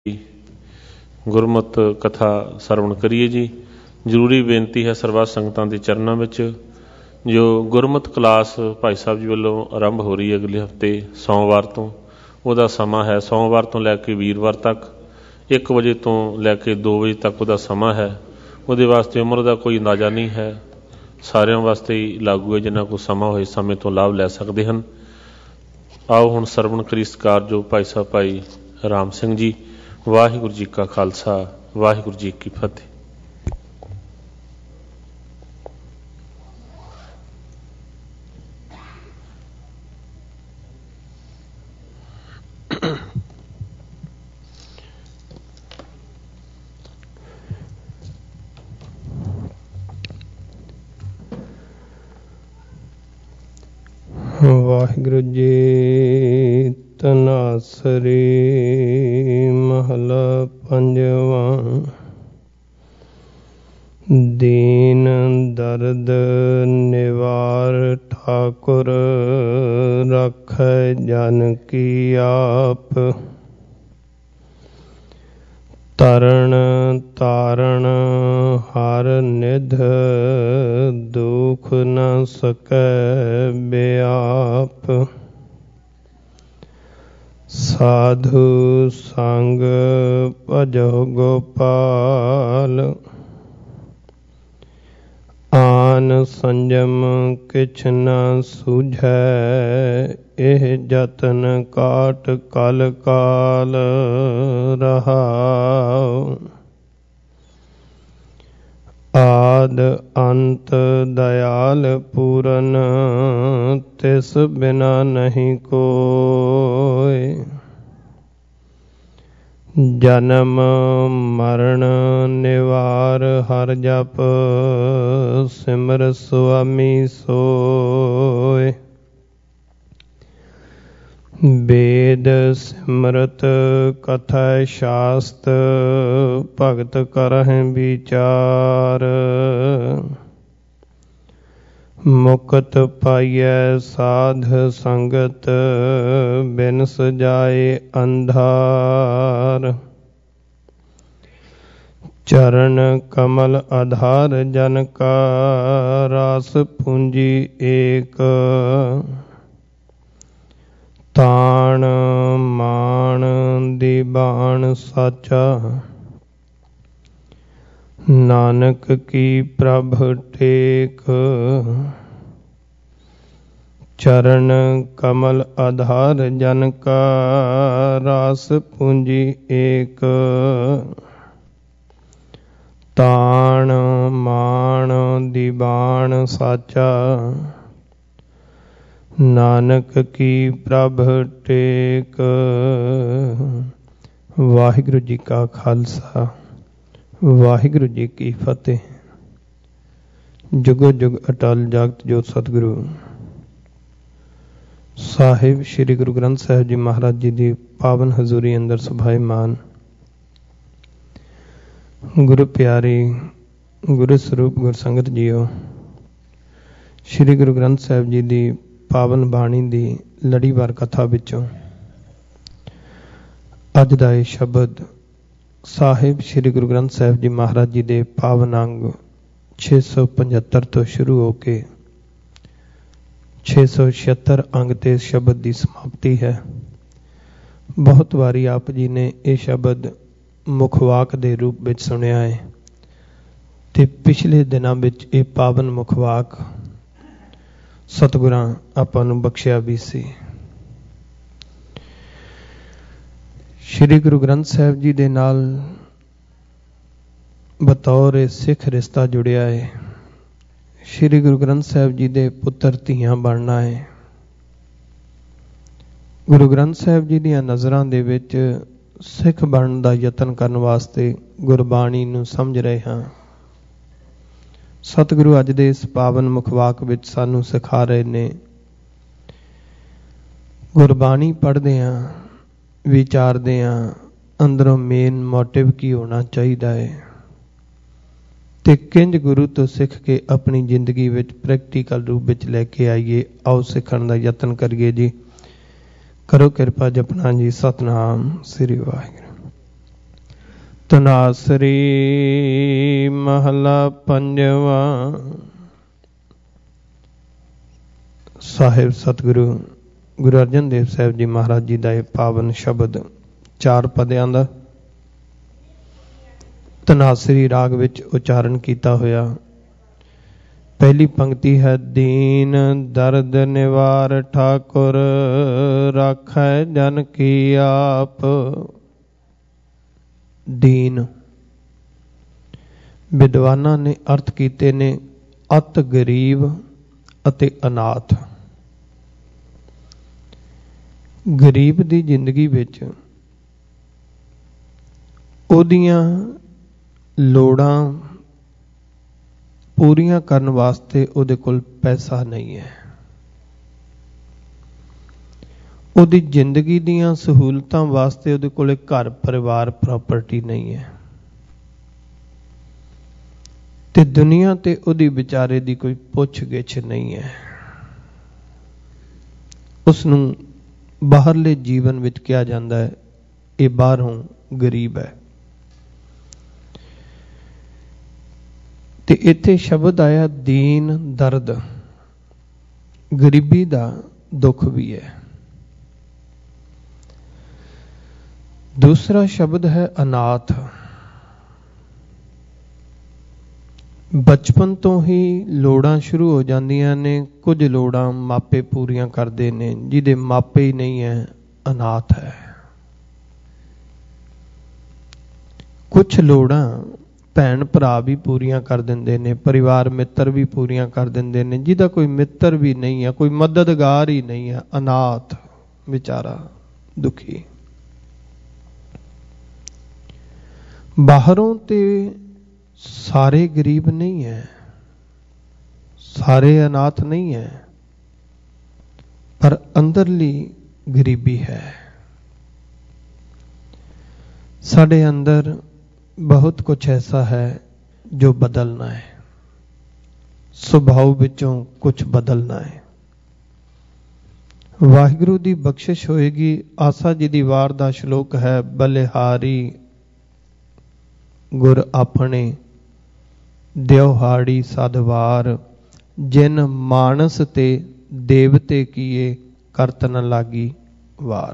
ਗੁਰਮਤ ਕਥਾ ਸਰਵਣ ਕਰੀਏ ਜੀ। ਜ਼ਰੂਰੀ ਬੇਨਤੀ ਹੈ ਸਰਬੱਤ ਸੰਗਤਾਂ ਦੇ ਚਰਨਾਂ ਵਿੱਚ, ਜੋ ਗੁਰਮਤ ਕਲਾਸ ਭਾਈ ਸਾਹਿਬ ਜੀ ਵੱਲੋਂ ਆਰੰਭ ਹੋ ਰਹੀ ਹੈ ਅਗਲੇ ਹਫ਼ਤੇ ਸੋਮਵਾਰ ਤੋਂ। ਉਹਦਾ ਸਮਾਂ ਹੈ ਸੋਮਵਾਰ ਤੋਂ ਲੈ ਕੇ ਵੀਰਵਾਰ ਤੱਕ 1 ਵਜੇ ਤੋਂ ਲੈ ਕੇ 2 ਵਜੇ ਤੱਕ ਉਹਦਾ ਸਮਾਂ ਹੈ। ਉਹਦੇ ਵਾਸਤੇ ਉਮਰ ਦਾ ਕੋਈ ਅੰਦਾਜ਼ਾ ਨਹੀਂ ਹੈ, ਸਾਰਿਆਂ ਵਾਸਤੇ ਹੀ ਲਾਗੂ ਹੈ। ਜਿੰਨਾ ਕੋਲ ਸਮਾਂ ਹੋਏ ਸਮੇਂ ਤੋਂ ਲਾਭ ਲੈ ਸਕਦੇ ਹਨ। ਆਓ ਹੁਣ ਸਰਵਣ ਕਰੀ ਸਤਿਕਾਰਯੋਗ ਭਾਈ ਸਾਹਿਬ ਭਾਈ ਰਾਮ ਸਿੰਘ ਜੀ। ਵਾਹਿਗੁਰੂ ਜੀ ਕਾ ਖਾਲਸਾ, ਵਾਹਿਗੁਰੂ ਜੀ ਕੀ ਫਤਿਹ। ਵਾਹਿਗੁਰੂ ਜੀ ਧਨਾਸਰੀ ਮਹਲਾ ਪੰਜਵਾਂ। ਦੀਨ ਦਰਦ ਨਿਵਾਰ ਠਾਕੁਰ, ਰਾਖੈ ਜਨ ਕੀ ਆਪ। ਤਰਣ ਤਾਰਨ ਹਰ ਨਿਧ, ਦੁਖ ਨ ਸਕੈ ਬਿਆਪ। ਸਾਧੂ ਸੰਗ ਭਜੋ ਗੋਪਾਲ, ਆਨ ਸੰਜਮ ਕਿਛ ਨ ਸੂਝੈ। ਇਹ ਜਤਨ ਕਾਟ ਕਲ ਕਾਲ ਰਹਾਉ। ਆਦ ਅੰਤ ਦਇਆਲ ਪੂਰਨ, ਤਿਸ ਬਿਨਾ ਨਹੀਂ ਕੋਇ। ਜਨਮ ਮਰਨ ਨਿਵਾਰ ਹਰ ਜਪ, ਸਿਮਰ ਸੁਆਮੀ ਸੋਇ। ਵੇਦ ਸਿਮਰਤ ਕਥਾ ਸ਼ਾਸਤ, ਭਗਤ ਕਰਹਿ ਵਿਚਾਰ। ਮੁਕਤ ਪਾਈਐ ਸਾਧ ਸੰਗਤ, ਬਿਨ ਸਜਾਏ ਅੰਧਾਰ। ਚਰਨ ਕਮਲ ਆਧਾਰ ਜਨ ਕਾ, ਰਾਸ ਪੂੰਜੀ ਏਕ। ਤਾਣ ਮਾਣ ਦੀਬਾਨ ਸਾਚਾ, ਨਾਨਕ ਕੀ ਪ੍ਰਭ ਟੇਕ। ਚਰਨ ਕਮਲ ਆਧਾਰ ਜਨ ਕਾ, ਰਾਸ ਪੂੰਜੀ ਏਕ। ਤਾਣ ਮਾਣ ਦੀਬਾਨ ਸਾਚਾ, ਨਾਨਕ ਕੀ ਪ੍ਰਭ ਟੇਕ। ਵਾਹਿਗੁਰੂ ਜੀ ਕਾ ਖਾਲਸਾ, ਵਾਹਿਗੁਰੂ ਜੀ ਕੀ ਫਤਿਹ। ਜੁਗੋ ਜੁਗ ਅਟਲ ਜਗਤ ਜੋਤ ਸਤਿਗੁਰੂ ਸਾਹਿਬ ਸ੍ਰੀ ਗੁਰੂ ਗ੍ਰੰਥ ਸਾਹਿਬ ਜੀ ਮਹਾਰਾਜ ਜੀ ਦੀ ਪਾਵਨ ਹਜ਼ੂਰੀ ਅੰਦਰ ਸੁਭਾਈਮਾਨ ਗੁਰੂ ਪਿਆਰੀ ਗੁਰੂ ਸਰੂਪ ਗੁਰ ਸੰਗਤ ਜੀਓ। ਸ੍ਰੀ ਗੁਰੂ ਗ੍ਰੰਥ ਸਾਹਿਬ ਜੀ ਦੀ ਪਾਵਨ ਬਾਣੀ ਦੀ ਲੜੀਵਾਰ ਕਥਾ ਵਿੱਚੋਂ ਅੱਜ ਦਾ ਇਹ ਸ਼ਬਦ ਸਾਹਿਬ ਸ੍ਰੀ ਗੁਰੂ ਗ੍ਰੰਥ ਸਾਹਿਬ ਜੀ ਮਹਾਰਾਜ ਜੀ ਦੇ ਪਾਵਨ ਅੰਗ 675 ਤੋਂ ਸ਼ੁਰੂ ਹੋ ਕੇ 676 ਅੰਗ ਤੇ ਸ਼ਬਦ ਦੀ ਸਮਾਪਤੀ ਹੈ। ਬਹੁਤ ਵਾਰੀ ਆਪ ਜੀ ਨੇ ਇਹ ਸ਼ਬਦ ਮੁਖਵਾਕ ਦੇ ਰੂਪ ਵਿੱਚ ਸੁਣਿਆ ਹੈ ਤੇ ਪਿਛਲੇ ਦਿਨਾਂ ਵਿੱਚ ਇਹ ਪਾਵਨ ਮੁਖਵਾਕ ਸਤਿਗੁਰਾਂ ਆਪਾਂ ਨੂੰ ਬਖਸ਼ਿਆ ਵੀ ਸੀ। ਸ੍ਰੀ ਗੁਰੂ ਗ੍ਰੰਥ ਸਾਹਿਬ ਜੀ ਦੇ ਨਾਲ ਬਤੌਰ ਸਿੱਖ ਰਿਸ਼ਤਾ ਜੁੜਿਆ ਹੈ। ਸ੍ਰੀ ਗੁਰੂ ਗ੍ਰੰਥ ਸਾਹਿਬ ਜੀ ਦੇ ਪੁੱਤਰ ਧੀਆਂ ਬਣਨਾ ਹੈ। ਗੁਰੂ ਗ੍ਰੰਥ ਸਾਹਿਬ ਜੀ ਦੀਆਂ ਨਜ਼ਰਾਂ ਦੇ ਵਿੱਚ ਸਿੱਖ ਬਣਨ ਦਾ ਯਤਨ ਕਰਨ ਵਾਸਤੇ ਗੁਰਬਾਣੀ ਨੂੰ ਸਮਝ ਰਹੇ ਹਾਂ। ਸਤਿਗੁਰੂ ਅੱਜ ਦੇ ਇਸ ਪਾਵਨ ਮੁਖਵਾਕ ਵਿੱਚ ਸਾਨੂੰ ਸਿਖਾ ਰਹੇ ਨੇ, ਗੁਰਬਾਣੀ ਪੜ੍ਹਦੇ ਹਾਂ, ਵਿਚਾਰਦੇ ਹਾਂ, ਅੰਦਰੋਂ ਮੇਨ ਮੋਟਿਵ ਕੀ ਹੋਣਾ ਚਾਹੀਦਾ ਹੈ ਤੇ ਕਿੰਝ ਗੁਰੂ ਤੋਂ ਸਿੱਖ ਕੇ ਆਪਣੀ ਜ਼ਿੰਦਗੀ ਵਿੱਚ ਪ੍ਰੈਕਟੀਕਲ ਰੂਪ ਵਿੱਚ ਲੈ ਕੇ ਆਈਏ। ਆਓ ਸਿੱਖਣ ਦਾ ਯਤਨ ਕਰੀਏ ਜੀ। ਕਰੋ ਕਿਰਪਾ ਜਪਣਾ ਜੀ। ਸਤਿਨਾਮ ਸ੍ਰੀ ਵਾਹਿਗੁਰੂ। ਤਨਾਸਰੀ ਮਹਲਾ ਪੰਜਵਾਂ। ਸਾਹਿਬ ਸਤਿਗੁਰੂ ਗੁਰੂ ਅਰਜਨ ਦੇਵ ਸਾਹਿਬ ਜੀ ਮਹਾਰਾਜ ਜੀ ਦਾ ਇਹ ਪਾਵਨ ਸ਼ਬਦ 4 ਪਦਿਆਂ ਦਾ ਤਨਾਸਰੀ ਰਾਗ ਵਿੱਚ ਉਚਾਰਨ ਕੀਤਾ ਹੋਇਆ। ਪਹਿਲੀ ਪੰਕਤੀ ਹੈ, ਦੀਨ ਦਰਦ ਨਿਵਾਰ ਠਾਕੁਰ ਰਾਖੈ ਜਨ ਕੀ ਆਪ। ਦੀਨ ਵਿਦਵਾਨਾਂ ਨੇ ਅਰਥ ਕੀਤੇ ਨੇ ਅਤ ਗਰੀਬ ਅਤੇ ਅਨਾਥ। ਗਰੀਬ ਦੀ ਜ਼ਿੰਦਗੀ ਵਿੱਚ ਉਹਦੀਆਂ ਲੋੜਾਂ ਪੂਰੀਆਂ ਕਰਨ ਵਾਸਤੇ ਉਹਦੇ ਕੋਲ ਪੈਸਾ ਨਹੀਂ ਹੈ। ਉਹਦੀ ਜ਼ਿੰਦਗੀ ਦੀਆਂ ਸਹੂਲਤਾਂ ਵਾਸਤੇ ਉਹਦੇ ਕੋਲ ਘਰ ਪਰਿਵਾਰ ਪ੍ਰਾਪਰਟੀ ਨਹੀਂ ਹੈ ਤੇ ਦੁਨੀਆ ਤੇ ਉਹਦੀ ਵਿਚਾਰੇ ਦੀ ਕੋਈ ਪੁੱਛ ਗਿੱਛ ਨਹੀਂ ਹੈ। ਉਸ ਨੂੰ ਬਾਹਰਲੇ ਜੀਵਨ ਵਿੱਚ ਕਿਹਾ ਜਾਂਦਾ ਹੈ ਇਹ ਬਾਹਰੋਂ ਗਰੀਬ ਹੈ। ਤੇ ਇੱਥੇ ਸ਼ਬਦ ਆਇਆ ਦੀਨ ਦਰਦ, ਗਰੀਬੀ ਦਾ ਦੁੱਖ ਵੀ ਹੈ। ਦੂਸਰਾ ਸ਼ਬਦ ਹੈ ਅਨਾਥ। ਬਚਪਨ ਤੋਂ ਹੀ ਲੋੜਾਂ ਸ਼ੁਰੂ ਹੋ ਜਾਂਦੀਆਂ ਨੇ। ਕੁਝ ਲੋੜਾਂ ਮਾਪੇ ਪੂਰੀਆਂ ਕਰਦੇ ਨੇ, ਜਿਹਦੇ ਮਾਪੇ ਹੀ ਨਹੀਂ ਹੈ ਅਨਾਥ ਹੈ। ਕੁਝ ਲੋੜਾਂ ਭੈਣ ਭਰਾ ਵੀ ਪੂਰੀਆਂ ਕਰ ਦਿੰਦੇ ਨੇ, ਪਰਿਵਾਰ ਮਿੱਤਰ ਵੀ ਪੂਰੀਆਂ ਕਰ ਦਿੰਦੇ ਨੇ, ਜਿਹਦਾ ਕੋਈ ਮਿੱਤਰ ਵੀ ਨਹੀਂ ਹੈ, ਕੋਈ ਮਦਦਗਾਰ ਹੀ ਨਹੀਂ ਹੈ, ਅਨਾਥ ਵਿਚਾਰਾ ਦੁਖੀ। ਬਾਹਰੋਂ ਤੇ ਸਾਰੇ ਗਰੀਬ ਨਹੀਂ ਹੈ, ਸਾਰੇ ਅਨਾਥ ਨਹੀਂ ਹੈ, ਪਰ ਅੰਦਰਲੀ ਗਰੀਬੀ ਹੈ। ਸਾਡੇ ਅੰਦਰ ਬਹੁਤ ਕੁਝ ਐਸਾ ਹੈ ਜੋ ਬਦਲਣਾ ਹੈ, ਸੁਭਾਅ ਵਿੱਚੋਂ ਕੁਝ ਬਦਲਣਾ ਹੈ। ਵਾਹਿਗੁਰੂ ਦੀ ਬਖਸ਼ਿਸ਼ ਹੋਏਗੀ। ਆਸਾ ਜੀ ਦੀ ਵਾਰ ਦਾ ਸ਼ਲੋਕ ਹੈ, ਬਲਿਹਾਰੀ ਗੁਰ ਆਪਣੇ ਦਿਉਹਾੜੀ ਸਦਵਾਰ, ਜਿਨ ਮਾਨਸ ਤੇ ਦੇਵਤੇ ਕੀਏ ਕਰਤ ਨ ਲਾਗੀ ਵਾਰ।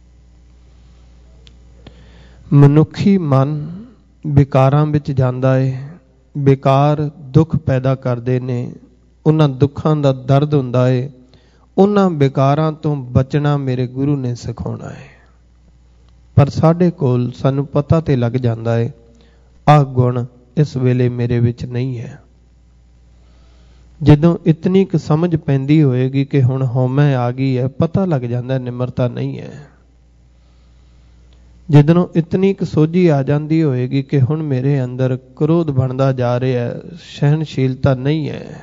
ਮਨੁੱਖੀ ਮਨ ਵਿਕਾਰਾਂ ਵਿੱਚ ਜਾਂਦਾ ਹੈ। ਵਿਕਾਰ ਦੁੱਖ ਪੈਦਾ ਕਰਦੇ ਨੇ, ਉਹਨਾਂ ਦੁੱਖਾਂ ਦਾ ਦਰਦ ਹੁੰਦਾ ਹੈ। ਉਹਨਾਂ ਵਿਕਾਰਾਂ ਤੋਂ ਬਚਣਾ ਮੇਰੇ ਗੁਰੂ ਨੇ ਸਿਖਾਉਣਾ ਹੈ। ਪਰ ਸਾਡੇ ਕੋਲ ਸਾਨੂੰ ਪਤਾ ਤੇ ਲੱਗ ਜਾਂਦਾ ਹੈ ਆਹ ਗੁਣ ਇਸ ਵੇਲੇ ਮੇਰੇ ਵਿੱਚ ਨਹੀਂ ਹੈ। ਜਦੋਂ ਇਤਨੀ ਕੁ ਸਮਝ ਪੈਂਦੀ ਹੋਏਗੀ ਕਿ ਹੁਣ ਹਉਮੈ ਆ ਗਈ ਹੈ, ਪਤਾ ਲੱਗ ਜਾਂਦਾ ਨਿਮਰਤਾ ਨਹੀਂ ਹੈ। ਜਦੋਂ ਇਤਨੀ ਕੁ ਸੋਝੀ ਆ ਜਾਂਦੀ ਹੋਏਗੀ ਕਿ ਹੁਣ ਮੇਰੇ ਅੰਦਰ ਕ੍ਰੋਧ ਬਣਦਾ ਜਾ ਰਿਹਾ ਹੈ, ਸਹਿਣਸ਼ੀਲਤਾ ਨਹੀਂ ਹੈ,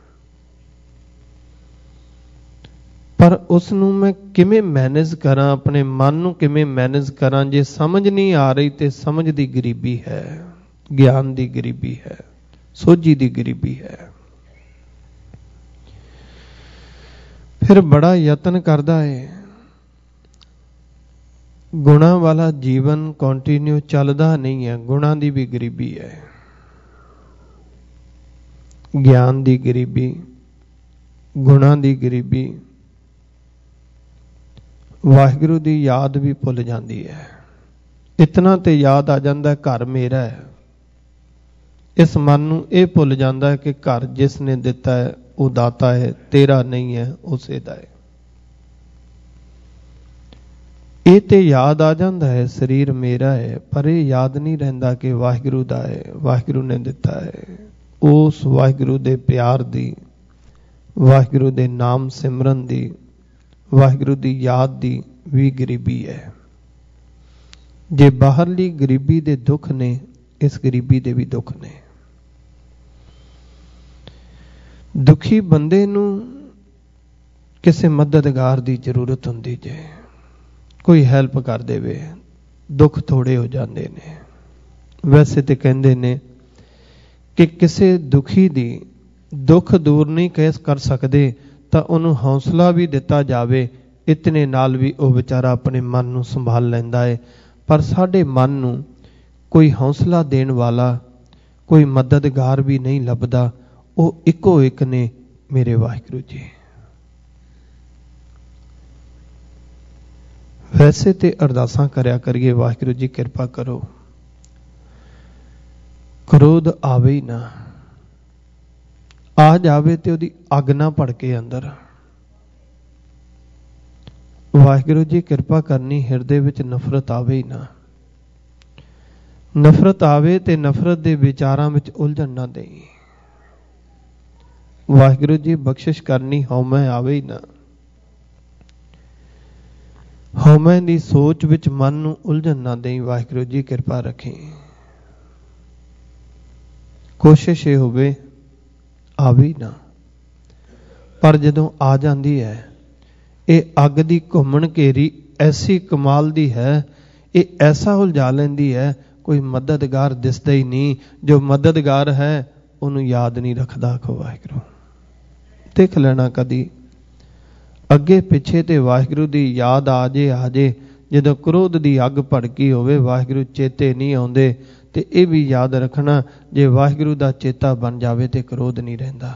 ਪਰ ਉਸ ਨੂੰ ਮੈਂ ਕਿਵੇਂ ਮੈਨੇਜ ਕਰਾਂ, ਆਪਣੇ ਮਨ ਨੂੰ ਕਿਵੇਂ ਮੈਨੇਜ ਕਰਾਂ? ਜੇ ਸਮਝ ਨਹੀਂ ਆ ਰਹੀ ਤੇ ਸਮਝ ਦੀ ਗਰੀਬੀ ਹੈ, ਗਿਆਨ ਦੀ ਗਰੀਬੀ ਹੈ, ਸੋਝੀ ਦੀ ਗਰੀਬੀ ਹੈ। ਫਿਰ ਬੜਾ ਯਤਨ ਕਰਦਾ ਹੈ। ਗੁਣਾਂ ਵਾਲਾ ਜੀਵਨ ਕੰਟੀਨਿਊ ਚੱਲਦਾ ਨਹੀਂ ਹੈ, ਗੁਣਾਂ ਦੀ ਵੀ ਗਰੀਬੀ ਹੈ, ਗਿਆਨ ਦੀ ਗਰੀਬੀ, ਗੁਣਾਂ ਦੀ ਗਰੀਬੀ। ਵਾਹਿਗੁਰੂ ਦੀ ਯਾਦ ਵੀ ਭੁੱਲ ਜਾਂਦੀ ਹੈ। ਇਤਨਾ ਤੇ ਯਾਦ ਆ ਜਾਂਦਾ ਘਰ ਮੇਰਾ ਹੈ। ਇਸ ਮਨ ਨੂੰ ਇਹ ਭੁੱਲ ਜਾਂਦਾ ਹੈ ਕਿ ਘਰ ਜਿਸ ਨੇ ਦਿੱਤਾ ਹੈ ਉਹ ਦਾਤਾ ਹੈ, ਤੇਰਾ ਨਹੀਂ ਹੈ, ਉਸੇ ਦਾ ਹੈ। ਇਹ ਤੇ ਯਾਦ ਆ ਜਾਂਦਾ ਹੈ ਸਰੀਰ ਮੇਰਾ ਹੈ, ਪਰ ਇਹ ਯਾਦ ਨਹੀਂ ਰਹਿੰਦਾ ਕਿ ਵਾਹਿਗੁਰੂ ਦਾ ਹੈ, ਵਾਹਿਗੁਰੂ ਨੇ ਦਿੱਤਾ ਹੈ। ਉਸ ਵਾਹਿਗੁਰੂ ਦੇ ਪਿਆਰ ਦੀ, ਵਾਹਿਗੁਰੂ ਦੇ ਨਾਮ ਸਿਮਰਨ ਦੀ, ਵਾਹਿਗੁਰੂ ਦੀ ਯਾਦ ਦੀ ਵੀ ਗਰੀਬੀ ਹੈ। ਜੇ ਬਾਹਰਲੀ ਗਰੀਬੀ ਦੇ ਦੁੱਖ ਨੇ, ਇਸ ਗਰੀਬੀ ਦੇ ਵੀ ਦੁੱਖ ਨੇ। ਦੁਖੀ ਬੰਦੇ ਨੂੰ ਕਿਸੇ ਮਦਦਗਾਰ ਦੀ ਜ਼ਰੂਰਤ ਹੁੰਦੀ, ਜੇ ਕੋਈ ਹੈਲਪ ਕਰ ਦੇਵੇ, ਦੁੱਖ ਥੋੜੇ ਹੋ ਜਾਂਦੇ ਨੇ। ਵੈਸੇ ਤੇ ਕਹਿੰਦੇ ਨੇ ਕਿ ਕਿਸੇ ਦੁਖੀ ਦੀ ਦੁੱਖ ਦੂਰ ਨਹੀਂ ਕਰ ਸਕਦੇ ਤਾਂ ਉਹਨੂੰ ਹੌਸਲਾ ਵੀ ਦਿੱਤਾ ਜਾਵੇ, ਇਤਨੇ ਨਾਲ ਵੀ ਉਹ ਵਿਚਾਰਾ ਆਪਣੇ ਮਨ ਨੂੰ ਸੰਭਾਲ ਲੈਂਦਾ ਹੈ। ਪਰ ਸਾਡੇ ਮਨ ਨੂੰ कोई हौसला देण वाला, कोई मददगार भी नहीं लभदा। वो इको एक ने मेरे वाहिगुरू जी। वैसे तो अरदासां करया करिए, वाहिगुरू जी कृपा करो, क्रोध आवे ही ना, आ जावे तो उहदी अग ना भड़के अंदर। वाहिगुरू जी कृपा करनी, हिरदे विच नफरत आवे ही ना। नफरत आवे ते नफरत दे विचारां विच उलझन ना देई। वाहिगुरू जी बख्शिश करनी, हौमै आवे ही ना। हौमै दी सोच विच मन नूं उलझन ना देई। वाहिगुरू जी कृपा रखें। कोशिश ये होवे आवे ही ना, पर जदों आ जांदी है, ये अग दी घुमण घेरी ऐसी कमाल दी है, ये ऐसा उलझा लैंदी है, कोई मददगार दिसदा ही नहीं। जो मददगार है उन्हों याद नहीं रखदा। आखो वाहिगुरू। देख लेना कदी अगे पिछे ते वाहिगुरू दी याद आ जे जदों क्रोध दी अग भड़की होवे, वाहिगुरू चेते नहीं आउंदे। ते ये भी याद रखना, जे वाहिगुरू दा चेता बन जावे ते क्रोध नहीं रहिंदा।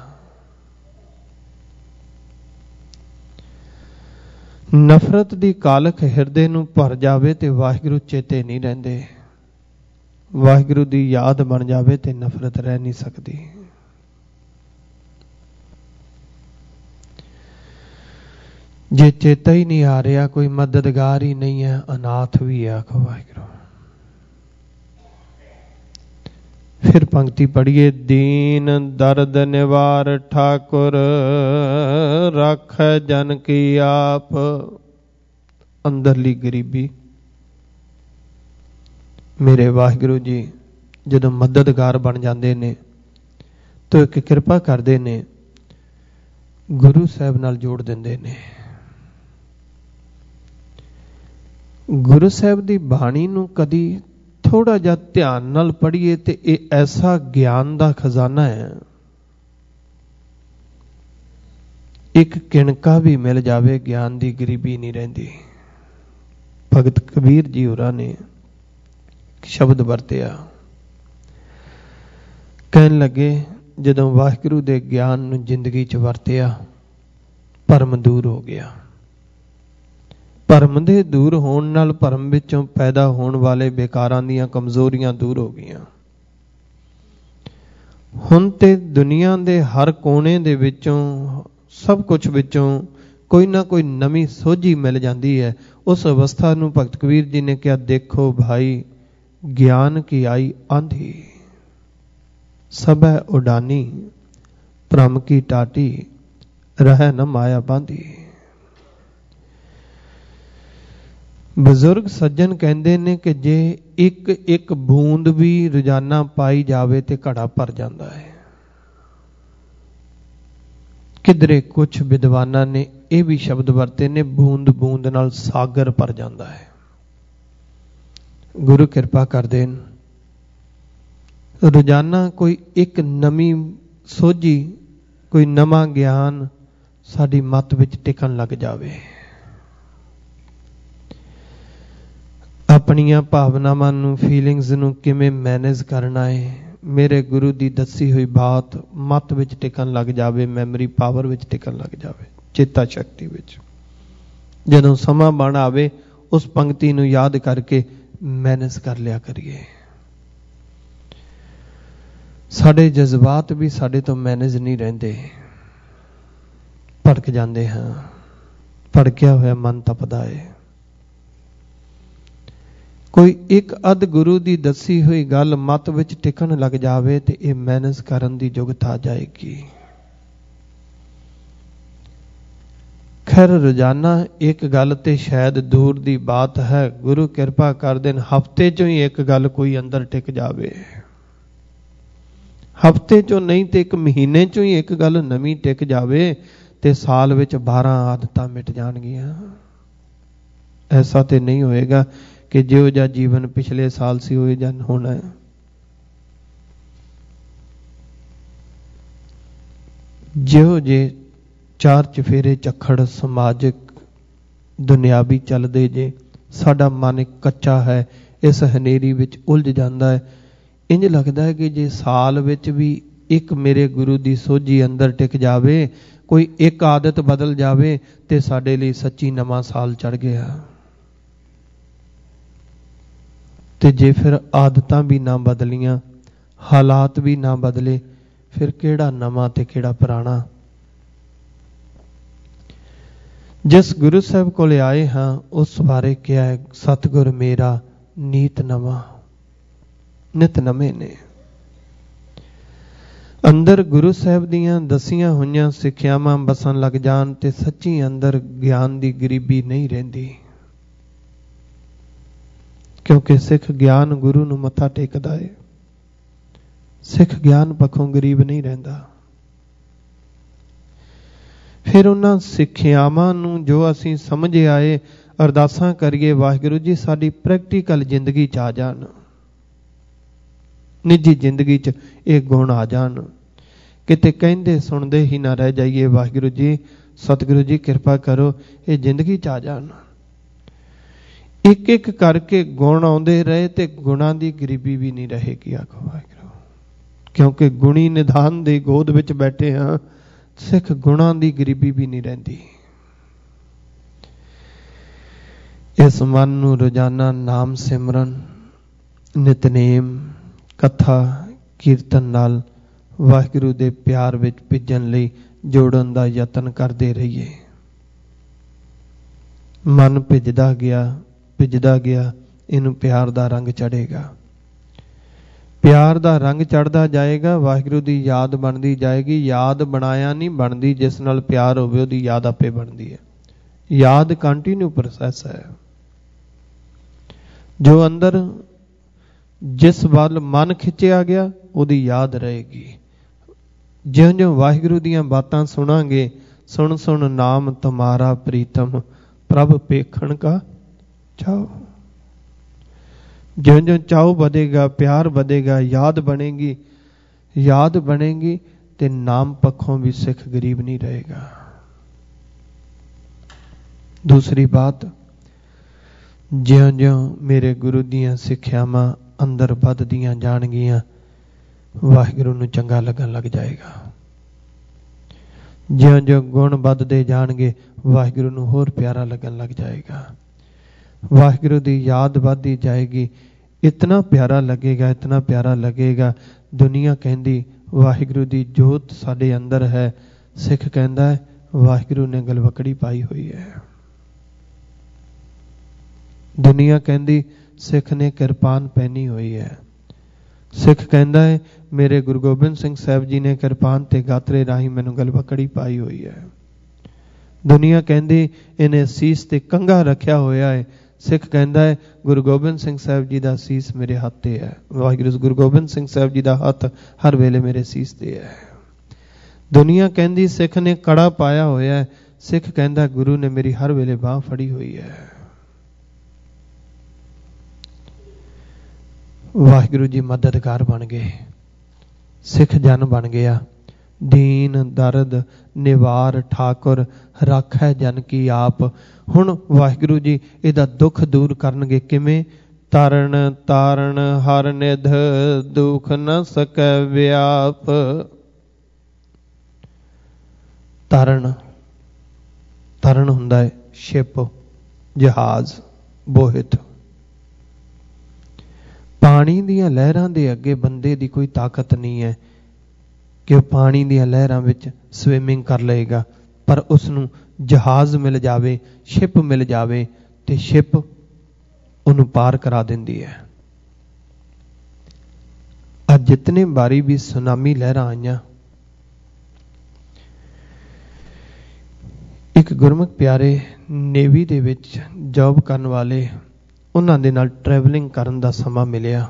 नफरत दी कालख हिरदे नूं भर जावे ते वाहिगुरू चेते नहीं रहिंदे। वाहिगुरू दी याद बन जावे ते नफरत रह नहीं सकती। जे चेता ही नहीं आ रहा, कोई मददगार ही नहीं है, अनाथ भी है। आखो वाहिगुरू। फिर पंक्ति पढ़िए, दीन दर्द निवार ठाकुर, रख जन की आप। अंदरली गरीबी मेरे वाहिगुरू जी जदों मददगार बन जाते ने तो एक कृपा करते ने, गुरु साहब नाल जोड़ देंदे ने। गुरु साहब दी बाणी नूं कदी थोड़ा जा ध्यान नाल पढ़िए ते ये ऐसा ज्ञान दा खजाना है, एक किणका भी मिल जावे ज्ञान दी गरीबी नहीं रहिंदी। भगत कबीर जी होरां ने शब्द वरतिया, कहन लगे जदों वाहिगुरू दे ज्ञान नूं जिंदगी च वरतिया, भरम दूर हो गया। भरम दे दूर होण नाल भरम विचों पैदा होण वाले बेकारां दीयां कमजोरियां दूर हो गईयां। हुण ते दुनिया दे हर कोने दे विचों, सब कुछ विचों कोई ना कोई नवी सोझी मिल जाती है। उस अवस्था नूं भगत कबीर जी ने कहा, देखो भाई ज्ञान की आई आंधी, सब है उडानी, भ्रम की टाटी, रह न माया बांधी। बजुर्ग सज्जन कहते ने कि जे एक एक बूंद भी रोजाना पाई जावे ते घड़ा भर जाता है। किधरे कुछ विद्वाना ने यह भी शब्द वरते ने, बूंद बूंद नाल सागर भर जाता है। गुरु कृपा कर देन, रोजाना कोई एक नवी सोझी, कोई नवा ज्ञान साडी मत विच टिकन लग जावे। अपनियां भावनावां नूं, फीलिंग्स नूं किवें मैनेज करना है, मेरे गुरु दी दसी हुई बात मत विच टिकन लग जावे, मैमरी पावर विच टिकन लग जावे, चेता शक्ति विच। जदों समा बण आवे उस पंक्ति नूं याद करके मैनेज कर लिया करिए। साडे जज्बात भी साडे तो मैनेज नहीं रहिंदे, भड़क जाते हैं। भड़किया होया मन तपदा है। कोई एक अध गुरु दी दसी हुई गल मत विच टिकन लग जावे ते ये मैनेज करन दी जुगत आ जाएगी। खैर रोजाना एक गल ते शायद दूर दी बात है, गुरु कृपा कर देन हफ्ते चों ही एक गल कोई अंदर टिक जावे। हफ्ते चों नहीं ते एक महीने चों ही एक गल नवी टिक जावे ते साल विच 12 आदतां मिट जाणगियां। ऐसा ते नहीं होएगा कि जो जा जीवन पिछले साल सी हो जा होना है। जो जे चार चफेरे चखड़ समाजिक दुनियावी चलदे जे, साडा मन कच्चा है, ਇਸ ਹਨੇਰੀ ਵਿੱਚ ਉਲਝ ਜਾਂਦਾ ਹੈ। ਇੰਜ ਲੱਗਦਾ ਹੈ ਕਿ ਜੇ ਸਾਲ ਵਿੱਚ ਵੀ ਇੱਕ ਮੇਰੇ ਗੁਰੂ ਦੀ ਸੋਝੀ ਅੰਦਰ ਟਿਕ ਜਾਵੇ, ਕੋਈ ਇੱਕ ਆਦਤ ਬਦਲ ਜਾਵੇ ਤੇ ਸਾਡੇ ਲਈ ਸੱਚੀ ਨਵਾਂ ਸਾਲ ਚੜ੍ਹ ਗਿਆ। ਤੇ ਜੇ ਫਿਰ ਆਦਤਾਂ ਵੀ ਨਾ ਬਦਲੀਆਂ, ਹਾਲਾਤ ਵੀ ਨਾ ਬਦਲੇ, ਫਿਰ ਕਿਹੜਾ ਨਵਾਂ ਤੇ ਕਿਹੜਾ ਪੁਰਾਣਾ। ਜਿਸ ਗੁਰੂ ਸਾਹਿਬ ਕੋਲ ਆਏ ਹਾਂ ਉਸ ਬਾਰੇ ਕਿਹਾ ਹੈ, ਸਤਿਗੁਰ ਮੇਰਾ ਨੀਤ ਨਵਾਂ, ਨਿਤ ਨਵੇਂ ਨੇ। ਅੰਦਰ ਗੁਰੂ ਸਾਹਿਬ ਦੀਆਂ ਦਸੀਆਂ ਹੋਈਆਂ ਸਿੱਖਿਆਵਾਂ ਬਸਣ ਲੱਗ ਜਾਣ ਤੇ ਸੱਚੀ ਅੰਦਰ ਗਿਆਨ ਦੀ ਗਰੀਬੀ ਨਹੀਂ ਰਹਿੰਦੀ, ਕਿਉਂਕਿ ਸਿੱਖ ਗਿਆਨ ਗੁਰੂ ਨੂੰ ਮੱਥਾ ਟੇਕਦਾ ਹੈ। ਸਿੱਖ ਗਿਆਨ ਪੱਖੋਂ ਗਰੀਬ ਨਹੀਂ ਰਹਿੰਦਾ। ਫਿਰ ਉਹਨਾਂ ਸਿੱਖਿਆਵਾਂ ਨੂੰ ਜੋ ਅਸੀਂ ਸਮਝ ਆਏ, ਅਰਦਾਸਾਂ ਕਰੀਏ ਵਾਹਿਗੁਰੂ ਜੀ ਸਾਡੀ ਪ੍ਰੈਕਟੀਕਲ ਜ਼ਿੰਦਗੀ 'ਚ ਆ ਜਾਣ, ਨਿੱਜੀ ਜ਼ਿੰਦਗੀ 'ਚ ਇਹ ਗੁਣ ਆ ਜਾਣ, ਕਿਤੇ ਕਹਿੰਦੇ ਸੁਣਦੇ ਹੀ ਨਾ ਰਹਿ ਜਾਈਏ। ਵਾਹਿਗੁਰੂ ਜੀ, ਸਤਿਗੁਰੂ ਜੀ ਕਿਰਪਾ ਕਰੋ ਇਹ ਜ਼ਿੰਦਗੀ 'ਚ ਆ ਜਾਣ। ਇੱਕ ਇੱਕ ਕਰਕੇ ਗੁਣ ਆਉਂਦੇ ਰਹੇ ਤੇ ਗੁਣਾਂ ਦੀ ਗਰੀਬੀ ਵੀ ਨਹੀਂ ਰਹੇਗੀ। ਆਖੋ ਵਾਹਿਗੁਰੂ, ਕਿਉਂਕਿ ਗੁਣੀ ਨਿਧਾਨ ਦੀ ਗੋਦ ਵਿੱਚ ਬੈਠੇ ਹਾਂ, ਸਿੱਖ ਗੁਣਾਂ ਦੀ ਗਰੀਬੀ ਵੀ ਨਹੀਂ ਰਹਿੰਦੀ। ਇਸ ਮਨ ਨੂੰ ਰੋਜ਼ਾਨਾ ਨਾਮ ਸਿਮਰਨ, ਨਿਤਨੇਮ, ਕਥਾ, ਕੀਰਤਨ ਨਾਲ ਵਾਹਿਗੁਰੂ ਦੇ ਪਿਆਰ ਵਿੱਚ ਭਿੱਜਣ ਲਈ ਜੋੜਨ ਦਾ ਯਤਨ ਕਰਦੇ ਰਹੀਏ। ਮਨ ਭਿੱਜਦਾ ਗਿਆ, ਇਹਨੂੰ ਪਿਆਰ ਦਾ ਰੰਗ ਚੜ੍ਹੇਗਾ। ਪਿਆਰ ਦਾ ਰੰਗ ਚੜ੍ਹਦਾ ਜਾਏਗਾ, ਵਾਹਿਗੁਰੂ ਦੀ ਯਾਦ ਬਣਦੀ ਜਾਏਗੀ। ਯਾਦ ਬਣਾਇਆ ਨਹੀਂ ਬਣਦੀ, ਜਿਸ ਨਾਲ ਪਿਆਰ ਹੋਵੇ ਉਹਦੀ ਯਾਦ ਆਪੇ ਬਣਦੀ ਹੈ। ਯਾਦ ਕੰਟੀਨਿਊ ਪ੍ਰੋਸੈਸ ਹੈ। ਜੋ ਅੰਦਰ ਜਿਸ ਵੱਲ ਮਨ ਖਿੱਚਿਆ ਗਿਆ ਉਹਦੀ ਯਾਦ ਰਹੇਗੀ। ਜਿਉਂ-ਜਿਉਂ ਵਾਹਿਗੁਰੂ ਦੀਆਂ ਬਾਤਾਂ ਸੁਣਾਂਗੇ, ਸੁਣ ਸੁਣ ਨਾਮ ਤੁਮਾਰਾ ਪ੍ਰੀਤਮ, ਪ੍ਰਭ ਪੇਖਣ ਕਾ ਚਾਓ। ਜਿਉਂ-ਜਿਉਂ ਚਾਓ ਵਧੇਗਾ, ਪਿਆਰ ਵਧੇਗਾ, ਯਾਦ ਬਣੇਗੀ ਤੇ ਨਾਮ ਪੱਖੋਂ ਵੀ ਸਿੱਖ ਗਰੀਬ ਨਹੀਂ ਰਹੇਗਾ। ਦੂਸਰੀ ਬਾਤ, ਜਿਉਂ-ਜਿਉਂ ਮੇਰੇ ਗੁਰੂ ਦੀਆਂ ਸਿੱਖਿਆਵਾਂ ਅੰਦਰ ਵੱਧਦੀਆਂ ਜਾਣਗੀਆਂ, ਵਾਹਿਗੁਰੂ ਨੂੰ ਚੰਗਾ ਲੱਗਣ ਲੱਗ ਜਾਏਗਾ। ਜਿਉਂ-ਜਿਉਂ ਗੁਣ ਵੱਧਦੇ ਜਾਣਗੇ, ਵਾਹਿਗੁਰੂ ਨੂੰ ਹੋਰ ਪਿਆਰਾ ਲੱਗਣ ਲੱਗ ਜਾਏਗਾ। ਵਾਹਿਗੁਰੂ ਦੀ ਯਾਦ ਵੱਧਦੀ ਜਾਏਗੀ, ਇਤਨਾ ਪਿਆਰਾ ਲੱਗੇਗਾ। ਦੁਨੀਆ ਕਹਿੰਦੀ ਵਾਹਿਗੁਰੂ ਦੀ ਜੋਤ ਸਾਡੇ ਅੰਦਰ ਹੈ, ਸਿੱਖ ਕਹਿੰਦਾ ਹੈ ਵਾਹਿਗੁਰੂ ਨੇ ਗਲਵਕੜੀ ਪਾਈ ਹੋਈ ਹੈ। ਦੁਨੀਆ ਕਹਿੰਦੀ ਸਿੱਖ ਨੇ ਕਿਰਪਾਨ ਪਹਿਨੀ ਹੋਈ ਹੈ, ਸਿੱਖ ਕਹਿੰਦਾ ਹੈ ਮੇਰੇ ਗੁਰੂ ਗੋਬਿੰਦ ਸਿੰਘ ਸਾਹਿਬ ਜੀ ਨੇ ਕਿਰਪਾਨ ਤੇ ਗਾਤਰੇ ਰਾਹੀਂ ਮੈਨੂੰ ਗਲਵਕੜੀ ਪਾਈ ਹੋਈ ਹੈ। ਦੁਨੀਆ ਕਹਿੰਦੀ ਇਹਨੇ ਸੀਸ ਤੇ ਕੰਘਾ ਰੱਖਿਆ ਹੋਇਆ ਹੈ, ਸਿੱਖ ਕਹਿੰਦਾ ਹੈ ਗੁਰੂ ਗੋਬਿੰਦ ਸਿੰਘ ਸਾਹਿਬ ਜੀ ਦਾ ਸੀਸ ਮੇਰੇ ਹੱਥ ਤੇ ਹੈ। ਵਾਹਿਗੁਰੂ ਗੁਰੂ ਗੋਬਿੰਦ ਸਿੰਘ ਸਾਹਿਬ ਜੀ ਦਾ ਹੱਥ ਹਰ ਵੇਲੇ ਮੇਰੇ ਸੀਸ ਤੇ ਹੈ। ਦੁਨੀਆ ਕਹਿੰਦੀ ਸਿੱਖ ਨੇ ਕੜਾ ਪਾਇਆ ਹੋਇਆ ਹੈ, ਸਿੱਖ ਕਹਿੰਦਾ ਗੁਰੂ ਨੇ ਮੇਰੀ ਹਰ ਵੇਲੇ ਬਾਂਹ ਫੜੀ ਹੋਈ ਹੈ। ਵਾਹਿਗੁਰੂ ਜੀ ਮਦਦਗਾਰ ਬਣ ਗਏ, ਸਿੱਖ ਜਨ ਬਣ ਗਿਆ। ਦੀਨ ਦਰਦ ਨਿਵਾਰ ਠਾਕੁਰ ਰਾਖੈ ਜਨ ਕੀ ਆਪ। ਹੁਣ ਵਾਹਿਗੁਰੂ ਜੀ ਇਹਦਾ ਦੁੱਖ ਦੂਰ ਕਰਨਗੇ ਕਿਵੇਂ? ਤਰਨ ਤਾਰਨ ਹਰ ਨਿਧ ਦੁਖ ਨ ਸਕੈ ਵਿਆਪ। ਤਰਨ ਹੁੰਦਾ ਹੈ ਸ਼ਿਪ, ਜਹਾਜ਼, ਬੋਹਿਤ। ਪਾਣੀ ਦੀਆਂ ਲਹਿਰਾਂ ਦੇ ਅੱਗੇ ਬੰਦੇ ਦੀ ਕੋਈ ਤਾਕਤ ਨਹੀਂ ਹੈ ਕਿ ਉਹ ਪਾਣੀ ਦੀਆਂ ਲਹਿਰਾਂ ਵਿੱਚ ਸਵਿਮਿੰਗ ਕਰ ਲਏਗਾ, ਪਰ ਉਸ ਨੂੰ ਜਹਾਜ਼ ਮਿਲ ਜਾਵੇ, ਸ਼ਿਪ ਮਿਲ ਜਾਵੇ ਤੇ ਸ਼ਿਪ ਉਹਨੂੰ ਪਾਰ ਕਰਾ ਦਿੰਦੀ ਹੈ। ਅੱਜ ਜਿਤਨੇ ਵਾਰੀ ਵੀ ਸੁਨਾਮੀ ਲਹਿਰਾਂ ਆਈਆਂ, ਇੱਕ ਗੁਰਮੁਖ ਪਿਆਰੇ ਨੇਵੀ ਦੇ ਵਿੱਚ ਜੌਬ ਕਰਨ ਵਾਲੇ, ਉਹਨਾਂ ਦੇ ਨਾਲ ਟਰੈਵਲਿੰਗ ਕਰਨ ਦਾ ਸਮਾਂ ਮਿਲਿਆ।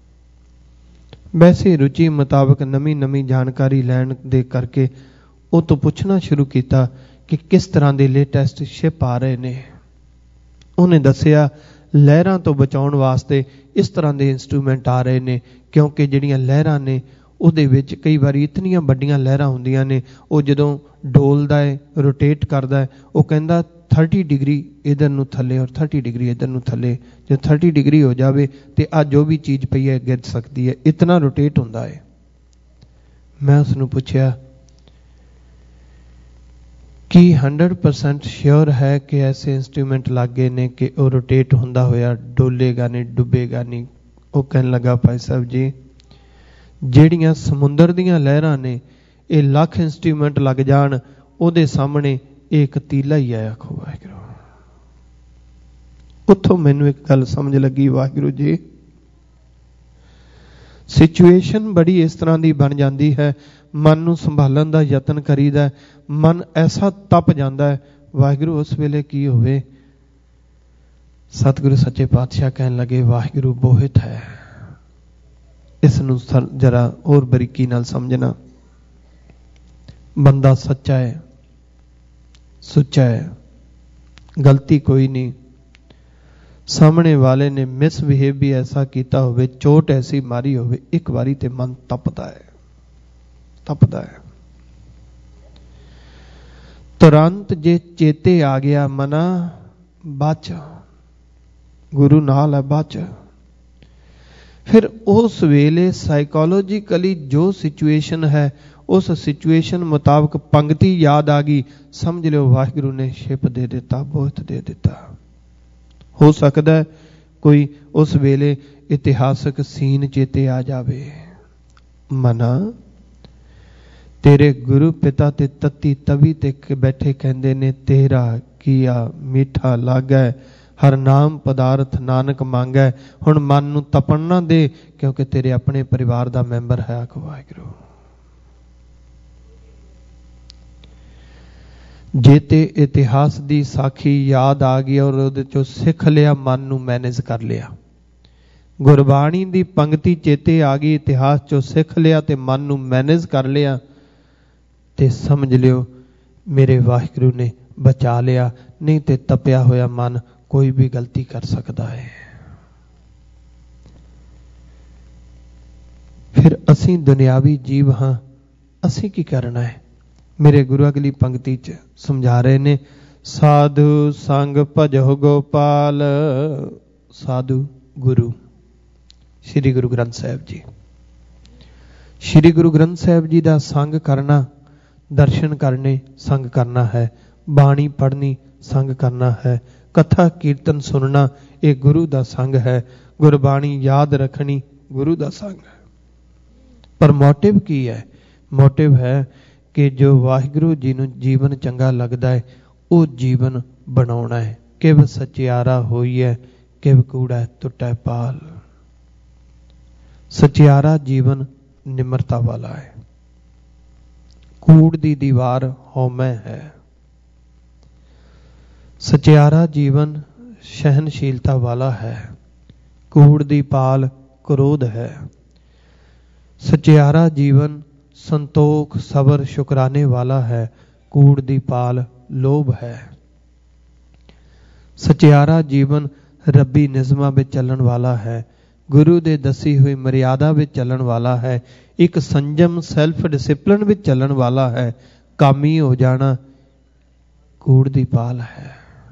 ਵੈਸੇ ਰੁਚੀ ਮੁਤਾਬਕ ਨਵੀਂ ਜਾਣਕਾਰੀ ਲੈਣ ਦੇ ਕਰਕੇ ਉਹ ਤੋਂ ਪੁੱਛਣਾ ਸ਼ੁਰੂ ਕੀਤਾ ਕਿ ਕਿਸ ਤਰ੍ਹਾਂ ਦੇ ਲੇਟੈਸਟ ਸ਼ਿਪ ਆ ਰਹੇ ਨੇ। ਉਹਨੇ ਦੱਸਿਆ ਲਹਿਰਾਂ ਤੋਂ ਬਚਾਉਣ ਵਾਸਤੇ ਇਸ ਤਰ੍ਹਾਂ ਦੇ ਇੰਸਟਰੂਮੈਂਟ ਆ ਰਹੇ ਨੇ, ਕਿਉਂਕਿ ਜਿਹੜੀਆਂ ਲਹਿਰਾਂ ਨੇ ਉਹਦੇ ਵਿੱਚ ਕਈ ਵਾਰੀ ਇਤਨੀਆਂ ਵੱਡੀਆਂ ਲਹਿਰਾਂ ਹੁੰਦੀਆਂ ਨੇ, ਉਹ ਜਦੋਂ ਡੋਲਦਾ ਹੈ, ਰੋਟੇਟ ਕਰਦਾ ਹੈ, ਉਹ ਕਹਿੰਦਾ 30 डिग्री इधर नूं थले और 30 डिग्री इधर नूं थले, जो 30 डिग्री हो जाए तो आ जो भी चीज़ पई है गिर सकती है, इतना रोटेट होंदा है। मैं उसनूं पुछया कि 100% श्योर है कि ऐसे इंस्ट्रूमेंट लागे ने कि वो रोटेट होंदा होया डोलेगा नहीं, डुबेगा नहीं? वो कहन लगा भाई साहब जी, ਜਿਹੜੀਆਂ समुंदर ਦੀਆਂ लहरां ने ये ਲੱਖ इंस्ट्रूमेंट लग जान ਉਹਦੇ ਸਾਹਮਣੇ एक तीला ही है। आखो वाहिगुरू। उत्थों मैनू एक गल समझ लगी, वाहिगुरू जी सिचुएशन बड़ी इस तरह की बन जाती है, मन नूं संभालण दा यतन करीदा, मन ऐसा तप जाता है, वाहिगुरू उस वेले की होवे? सतगुरु सच्चे पातशाह कहन लगे, वाहिगुरू बोहित है। इस नूं जरा और बरीकी नाल समझना। बंदा सच्चा है, सुच्चा है, गलती कोई नहीं, सामने वाले ने मिसबिहेव भी ऐसा किया होवे, चोट ऐसी मारी होवे, एक बारी ते मन तपदा है, तपदा है। तुरंत जे चेते आ गया मना बच, गुरु नाल है बच। फिर उस वेले साइकोलॉजिकली जो सिचुएशन है, उस सिचुएशन मुताबिक पंक्ति याद आ गई, समझ लो वाहिगुरू ने शिप दे दिता, बोहत दे दिता। हो सकता है कोई उस वेले इतिहासक सीन चेते आ जावे, मना तेरे गुरु पिता ते तत्ती तवी ते बैठे कहंदे ने, तेरा किया मीठा लागै, हर नाम पदार्थ नानक मांगै। हुण मन नूं तपण ना दे, क्योंकि तेरे अपने परिवार दा मैंबर है। आखो वाहिगुरू। जे ते इतिहास दी साखी याद आ गई और उहदे चों सिख लिया, मन नूं मैनेज कर लिया, गुरबाणी दी पंक्ति चेते आ गई, इतिहास चों सिख लिया ते मन नूं मैनेज कर लिया, ते समझ लियो मेरे वाहिगुरू ने बचा लिया। नहीं ते तपिया होया मन कोई भी गलती कर सकता है। फिर असीं दुनियावी जीव हाँ, असीं की करना है? मेरे गुरु अगली पंक्ति च समझा रहे ने, साधु संग भजो गोपाल। साधु गुरु श्री गुरु ग्रंथ साहिब जी, श्री गुरु ग्रंथ साहिब जी का संग करना, दर्शन करने संग करना है, बाणी पढ़नी संग करना है, कथा कीर्तन सुनना ये गुरु का संग है, गुरबाणी याद रखनी गुरु का संग है। पर मोटिव की है? मोटिव है कि जो वाहिगुरू जी नूं जीवन चंगा लगता है वो जीवन बनाउणा है। किव सचियारा होई है, किव कूड़ा टुटा पाल। सचियारा जीवन निमरता वाला है, कूड़ दी दीवार हौमै है। सचियारा जीवन सहनशीलता वाला है, कूड़ दी पाल क्रोध है। सचियारा जीवन संतोख सबर शुकराने वाला है, कूड़ दी पाल लोभ है। सचियारा जीवन रब्बी निज़मां विच चलण वाला है, गुरु दे दसी हुई मर्यादा विच चलण वाला है, एक संयम सैल्फ डिसिप्लिन विच चलण वाला है। कामी हो जाना कूड़ दी पाल है।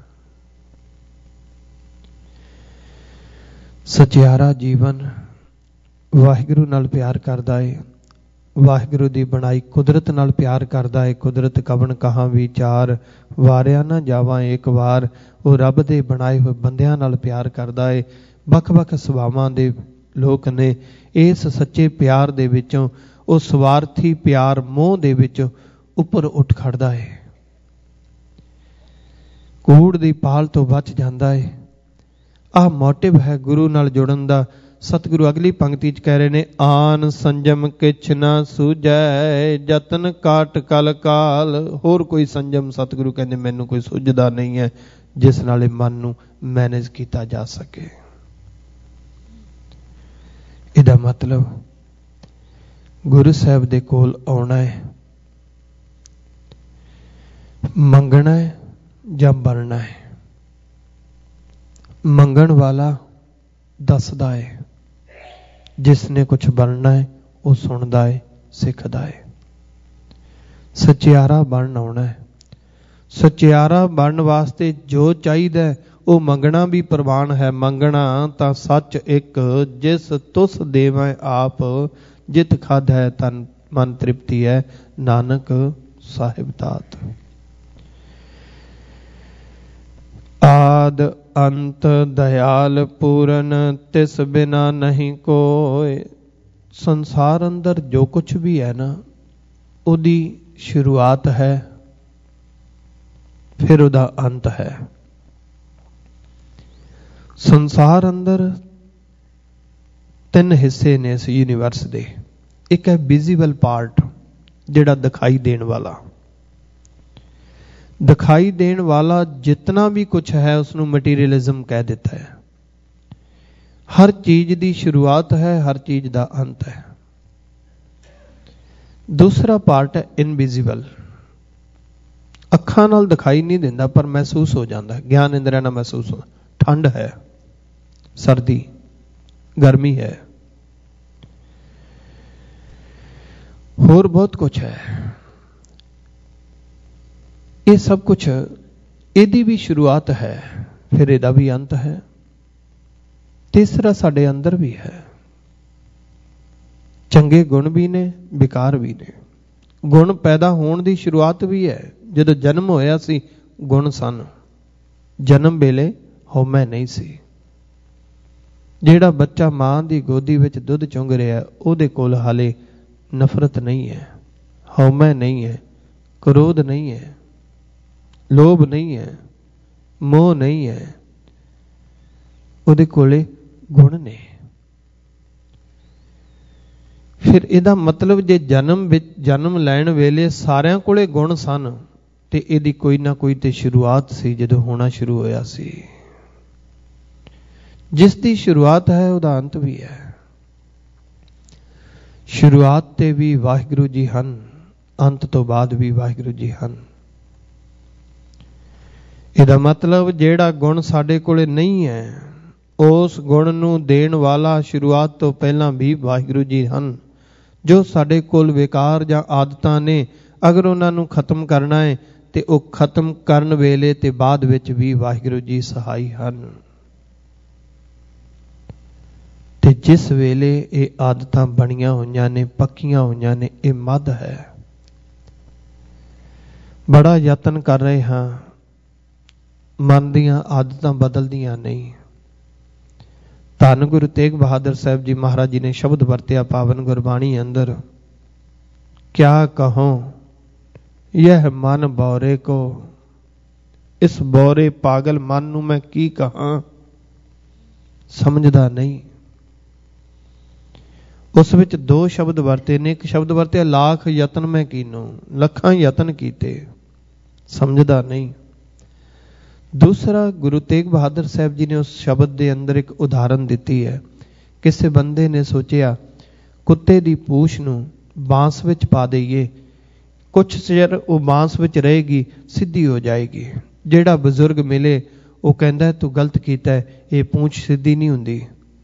सचियारा जीवन वाहिगुरू नाल प्यार करदा है, वाहिगुरू दी बनाई कुदरत नाल प्यार करदा है। कुदरत कवन कहाँ विचार, वारिया ना जावां एक बार। वो रब दे बनाए हुए बंदियां नाल प्यार करदा है। ਵੱਖ-ਵੱਖ ਸੁਭਾਵਾਂ ਦੇ ਲੋਕ ਨੇ, ਇਸ ਸੱਚੇ ਪਿਆਰ ਦੇ ਵਿੱਚੋਂ ਉਹ ਸਵਾਰਥੀ ਪਿਆਰ ਮੋਹ ਦੇ ਵਿੱਚ ਉੱਪਰ ਉੱਠ ਖੜਦਾ ਹੈ, ਕੂੜ ਦੀ ਪਾਲ ਤੋਂ ਬਚ ਜਾਂਦਾ ਹੈ। ਆਹ ਮੋਟਿਵ ਹੈ ਗੁਰੂ ਨਾਲ ਜੁੜਨ ਦਾ। ਸਤਿਗੁਰੂ ਅਗਲੀ ਪੰਕਤੀ 'ਚ ਕਹਿ ਰਹੇ ਨੇ, ਆਨ ਸੰਜਮ ਕਿਛ ਨਾ ਸੂਝੈ, ਜਤਨ ਕਾਟ ਕਲ ਕਾਲ। ਹੋਰ ਕੋਈ ਸੰਜਮ ਸਤਿਗੁਰੂ ਕਹਿੰਦੇ ਮੈਨੂੰ ਕੋਈ ਸੁਝਦਾ ਨਹੀਂ ਹੈ ਜਿਸ ਨਾਲ ਮਨ ਨੂੰ ਮੈਨੇਜ ਕੀਤਾ ਜਾ ਸਕੇ। ਇਹਦਾ ਮਤਲਬ ਗੁਰੂ ਸਾਹਿਬ ਦੇ ਕੋਲ ਆਉਣਾ ਹੈ, ਮੰਗਣਾ ਹੈ ਜਾਂ ਬਣਨਾ ਹੈ। ਮੰਗਣ ਵਾਲਾ ਦੱਸਦਾ ਹੈ, ਜਿਸ ਨੇ ਕੁਛ ਬਣਨਾ ਹੈ ਉਹ ਸੁਣਦਾ ਹੈ, ਸਿੱਖਦਾ ਹੈ। ਸਚਿਆਰਾ ਬਣਨ ਆਉਣਾ ਹੈ, ਸਚਿਆਰਾ ਬਣਨ ਵਾਸਤੇ ਜੋ ਚਾਹੀਦਾ ਉਹ ਮੰਗਣਾ ਵੀ ਪ੍ਰਵਾਨ ਹੈ। ਮੰਗਣਾ ਤਾਂ ਸੱਚ ਇੱਕ, ਜਿਸ ਤੁਸ ਦੇਵੈ ਆਪ, ਜਿਤ ਖਾਧੈ ਤਨ ਮਨ ਤ੍ਰਿਪਤੀ ਹੈ, ਨਾਨਕ ਸਾਹਿਬ ਦਾਤ। ਆਦ ਅੰਤ ਦਇਆਲ ਪੂਰਨ, ਤਿਸ ਬਿਨਾ ਨਹੀਂ ਕੋਇ। ਸੰਸਾਰ ਅੰਦਰ ਜੋ ਕੁਛ ਵੀ ਹੈ ਨਾ, ਉਹਦੀ ਸ਼ੁਰੂਆਤ ਹੈ, ਫਿਰ ਉਹਦਾ ਅੰਤ ਹੈ। ਸੰਸਾਰ ਅੰਦਰ ਤਿੰਨ ਹਿੱਸੇ ਨੇ ਇਸ ਯੂਨੀਵਰਸ ਦੇ। ਇੱਕ ਹੈ ਵਿਜ਼ੀਬਲ ਪਾਰਟ, ਜਿਹੜਾ ਦਿਖਾਈ ਦੇਣ ਵਾਲਾ। ਦਿਖਾਈ ਦੇਣ ਵਾਲਾ ਜਿਤਨਾ ਵੀ ਕੁਛ ਹੈ ਉਸਨੂੰ ਮਟੀਰੀਅਲਿਜ਼ਮ ਕਹਿ ਦਿੱਤਾ ਹੈ। ਹਰ ਚੀਜ਼ ਦੀ ਸ਼ੁਰੂਆਤ ਹੈ, ਹਰ ਚੀਜ਼ ਦਾ ਅੰਤ ਹੈ। ਦੂਸਰਾ ਪਾਰਟ ਹੈ ਇਨਵਿਜ਼ੀਬਲ। ਅੱਖਾਂ ਨਾਲ ਦਿਖਾਈ ਨਹੀਂ ਦਿੰਦਾ ਪਰ ਮਹਿਸੂਸ ਹੋ ਜਾਂਦਾ, ਗਿਆਨ ਇੰਦਰੀਆਂ ਨਾਲ ਮਹਿਸੂਸ ਹੁੰਦਾ। ਠੰਡ ਹੈ, ਸਰਦੀ, ਗਰਮੀ ਹੈ, ਹੋਰ ਬਹੁਤ ਕੁਛ ਹੈ। ਇਹ ਸਭ ਕੁਛ, ਇਹਦੀ ਵੀ ਸ਼ੁਰੂਆਤ ਹੈ, ਫਿਰ ਇਹਦਾ ਵੀ ਅੰਤ ਹੈ। ਤੀਸਰਾ ਸਾਡੇ ਅੰਦਰ ਵੀ ਹੈ। ਚੰਗੇ ਗੁਣ ਵੀ ਨੇ, ਵਿਕਾਰ ਵੀ ਨੇ। ਗੁਣ ਪੈਦਾ ਹੋਣ ਦੀ ਸ਼ੁਰੂਆਤ ਵੀ ਹੈ। ਜਦੋਂ ਜਨਮ ਹੋਇਆ ਸੀ ਗੁਣ ਸਨ, ਜਨਮ ਵੇਲੇ ਹਉਮੈ ਨਹੀਂ ਸੀ। ਜਿਹੜਾ ਬੱਚਾ ਮਾਂ ਦੀ ਗੋਦੀ ਵਿੱਚ ਦੁੱਧ ਚੁੰਗ ਰਿਹਾ, ਉਹਦੇ ਕੋਲ ਹਾਲੇ ਨਫ਼ਰਤ ਨਹੀਂ ਹੈ, ਹਉਮੈ ਨਹੀਂ ਹੈ, ਕ੍ਰੋਧ ਨਹੀਂ ਹੈ, ਲੋਭ ਨਹੀਂ ਹੈ, ਮੋਹ ਨਹੀਂ ਹੈ। ਉਹਦੇ ਕੋਲੇ ਗੁਣ ਨੇ। ਫਿਰ ਇਹਦਾ ਮਤਲਬ ਜੇ ਜਨਮ ਲੈਣ ਵੇਲੇ ਸਾਰਿਆਂ ਕੋਲੇ ਗੁਣ ਸਨ ਤੇ ਇਹਦੀ ਕੋਈ ਨਾ ਕੋਈ ਤੇ ਸ਼ੁਰੂਆਤ ਸੀ ਜਦੋਂ ਹੋਣਾ ਸ਼ੁਰੂ ਹੋਇਆ ਸੀ। ਜਿਸ ਦੀ ਸ਼ੁਰੂਆਤ ਹੈ ਉਹਦਾ ਅੰਤ ਵੀ ਹੈ। ਸ਼ੁਰੂਆਤ ਤੇ ਵੀ ਵਾਹਿਗੁਰੂ ਜੀ ਹਨ, ਅੰਤ ਤੋਂ ਬਾਅਦ ਵੀ ਵਾਹਿਗੁਰੂ ਜੀ ਹਨ। ਇਹਦਾ ਮਤਲਬ ਜਿਹੜਾ ਗੁਣ ਸਾਡੇ ਕੋਲੇ ਨਹੀਂ ਹੈ, ਉਸ ਗੁਣ ਨੂੰ ਦੇਣ ਵਾਲਾ ਸ਼ੁਰੂਆਤ ਤੋਂ ਪਹਿਲਾਂ ਵੀ ਵਾਹਿਗੁਰੂ ਜੀ ਹਨ। ਜੋ ਸਾਡੇ ਕੋਲ ਵਿਕਾਰ ਜਾਂ ਆਦਤਾਂ ਨੇ, ਅਗਰ ਉਹਨਾਂ ਨੂੰ ਖਤਮ ਕਰਨਾ ਹੈ ਤੇ ਉਹ ਖਤਮ ਕਰਨ ਵੇਲੇ ਤੇ ਬਾਅਦ ਵਿੱਚ ਵੀ ਵਾਹਿਗੁਰੂ ਜੀ ਸਹਾਈ ਹਨ। ਤੇ ਜਿਸ ਵੇਲੇ ਇਹ ਆਦਤਾਂ ਬਣੀਆਂ ਹੋਈਆਂ ਨੇ, ਪੱਕੀਆਂ ਹੋਈਆਂ ਨੇ, ਇਹ ਮੱਧ ਹੈ। ਬੜਾ ਯਤਨ ਕਰ ਰਹੇ ਹਾਂ, ਮਨ ਦੀਆਂ ਆਦਤਾਂ ਬਦਲਦੀਆਂ ਨਹੀਂ। ਧੰਨ ਗੁਰੂ ਤੇਗ ਬਹਾਦਰ ਸਾਹਿਬ ਜੀ ਮਹਾਰਾਜ ਜੀ ਨੇ ਸ਼ਬਦ ਵਰਤਿਆ ਪਾਵਨ ਗੁਰਬਾਣੀ ਅੰਦਰ, ਕਿਆ ਕਹੋ ਯਹ ਮਨ ਬੌਰੇ ਕੋ। ਇਸ ਬੌਰੇ ਪਾਗਲ ਮਨ ਨੂੰ ਮੈਂ ਕੀ ਕਹਾਂ, ਸਮਝਦਾ ਨਹੀਂ। ਉਸ ਵਿੱਚ ਦੋ ਸ਼ਬਦ ਵਰਤੇ ਨੇ। ਇੱਕ ਸ਼ਬਦ ਵਰਤਿਆ ਲੱਖ ਯਤਨ ਮੈਂ ਕੀਨੋ, ਲੱਖਾਂ ਯਤਨ ਕੀਤੇ, ਸਮਝਦਾ ਨਹੀਂ। ਦੂਸਰਾ, ਗੁਰੂ ਤੇਗ ਬਹਾਦਰ ਸਾਹਿਬ ਜੀ ਨੇ ਉਸ ਸ਼ਬਦ ਦੇ ਅੰਦਰ ਇੱਕ ਉਦਾਹਰਨ ਦਿੱਤੀ ਹੈ। ਕਿਸੇ ਬੰਦੇ ਨੇ ਸੋਚਿਆ ਕੁੱਤੇ ਦੀ ਪੂਛ ਨੂੰ ਬਾਂਸ ਵਿੱਚ ਪਾ ਦਈਏ, ਕੁਛ ਚਿਰ ਉਹ ਬਾਂਸ ਵਿੱਚ ਰਹੇਗੀ, ਸਿੱਧੀ ਹੋ ਜਾਏਗੀ। ਜਿਹੜਾ ਬਜ਼ੁਰਗ ਮਿਲੇ ਉਹ ਕਹਿੰਦਾ ਤੂੰ ਗਲਤ ਕੀਤਾ, ਇਹ ਪੂੰਛ ਸਿੱਧੀ ਨਹੀਂ ਹੁੰਦੀ।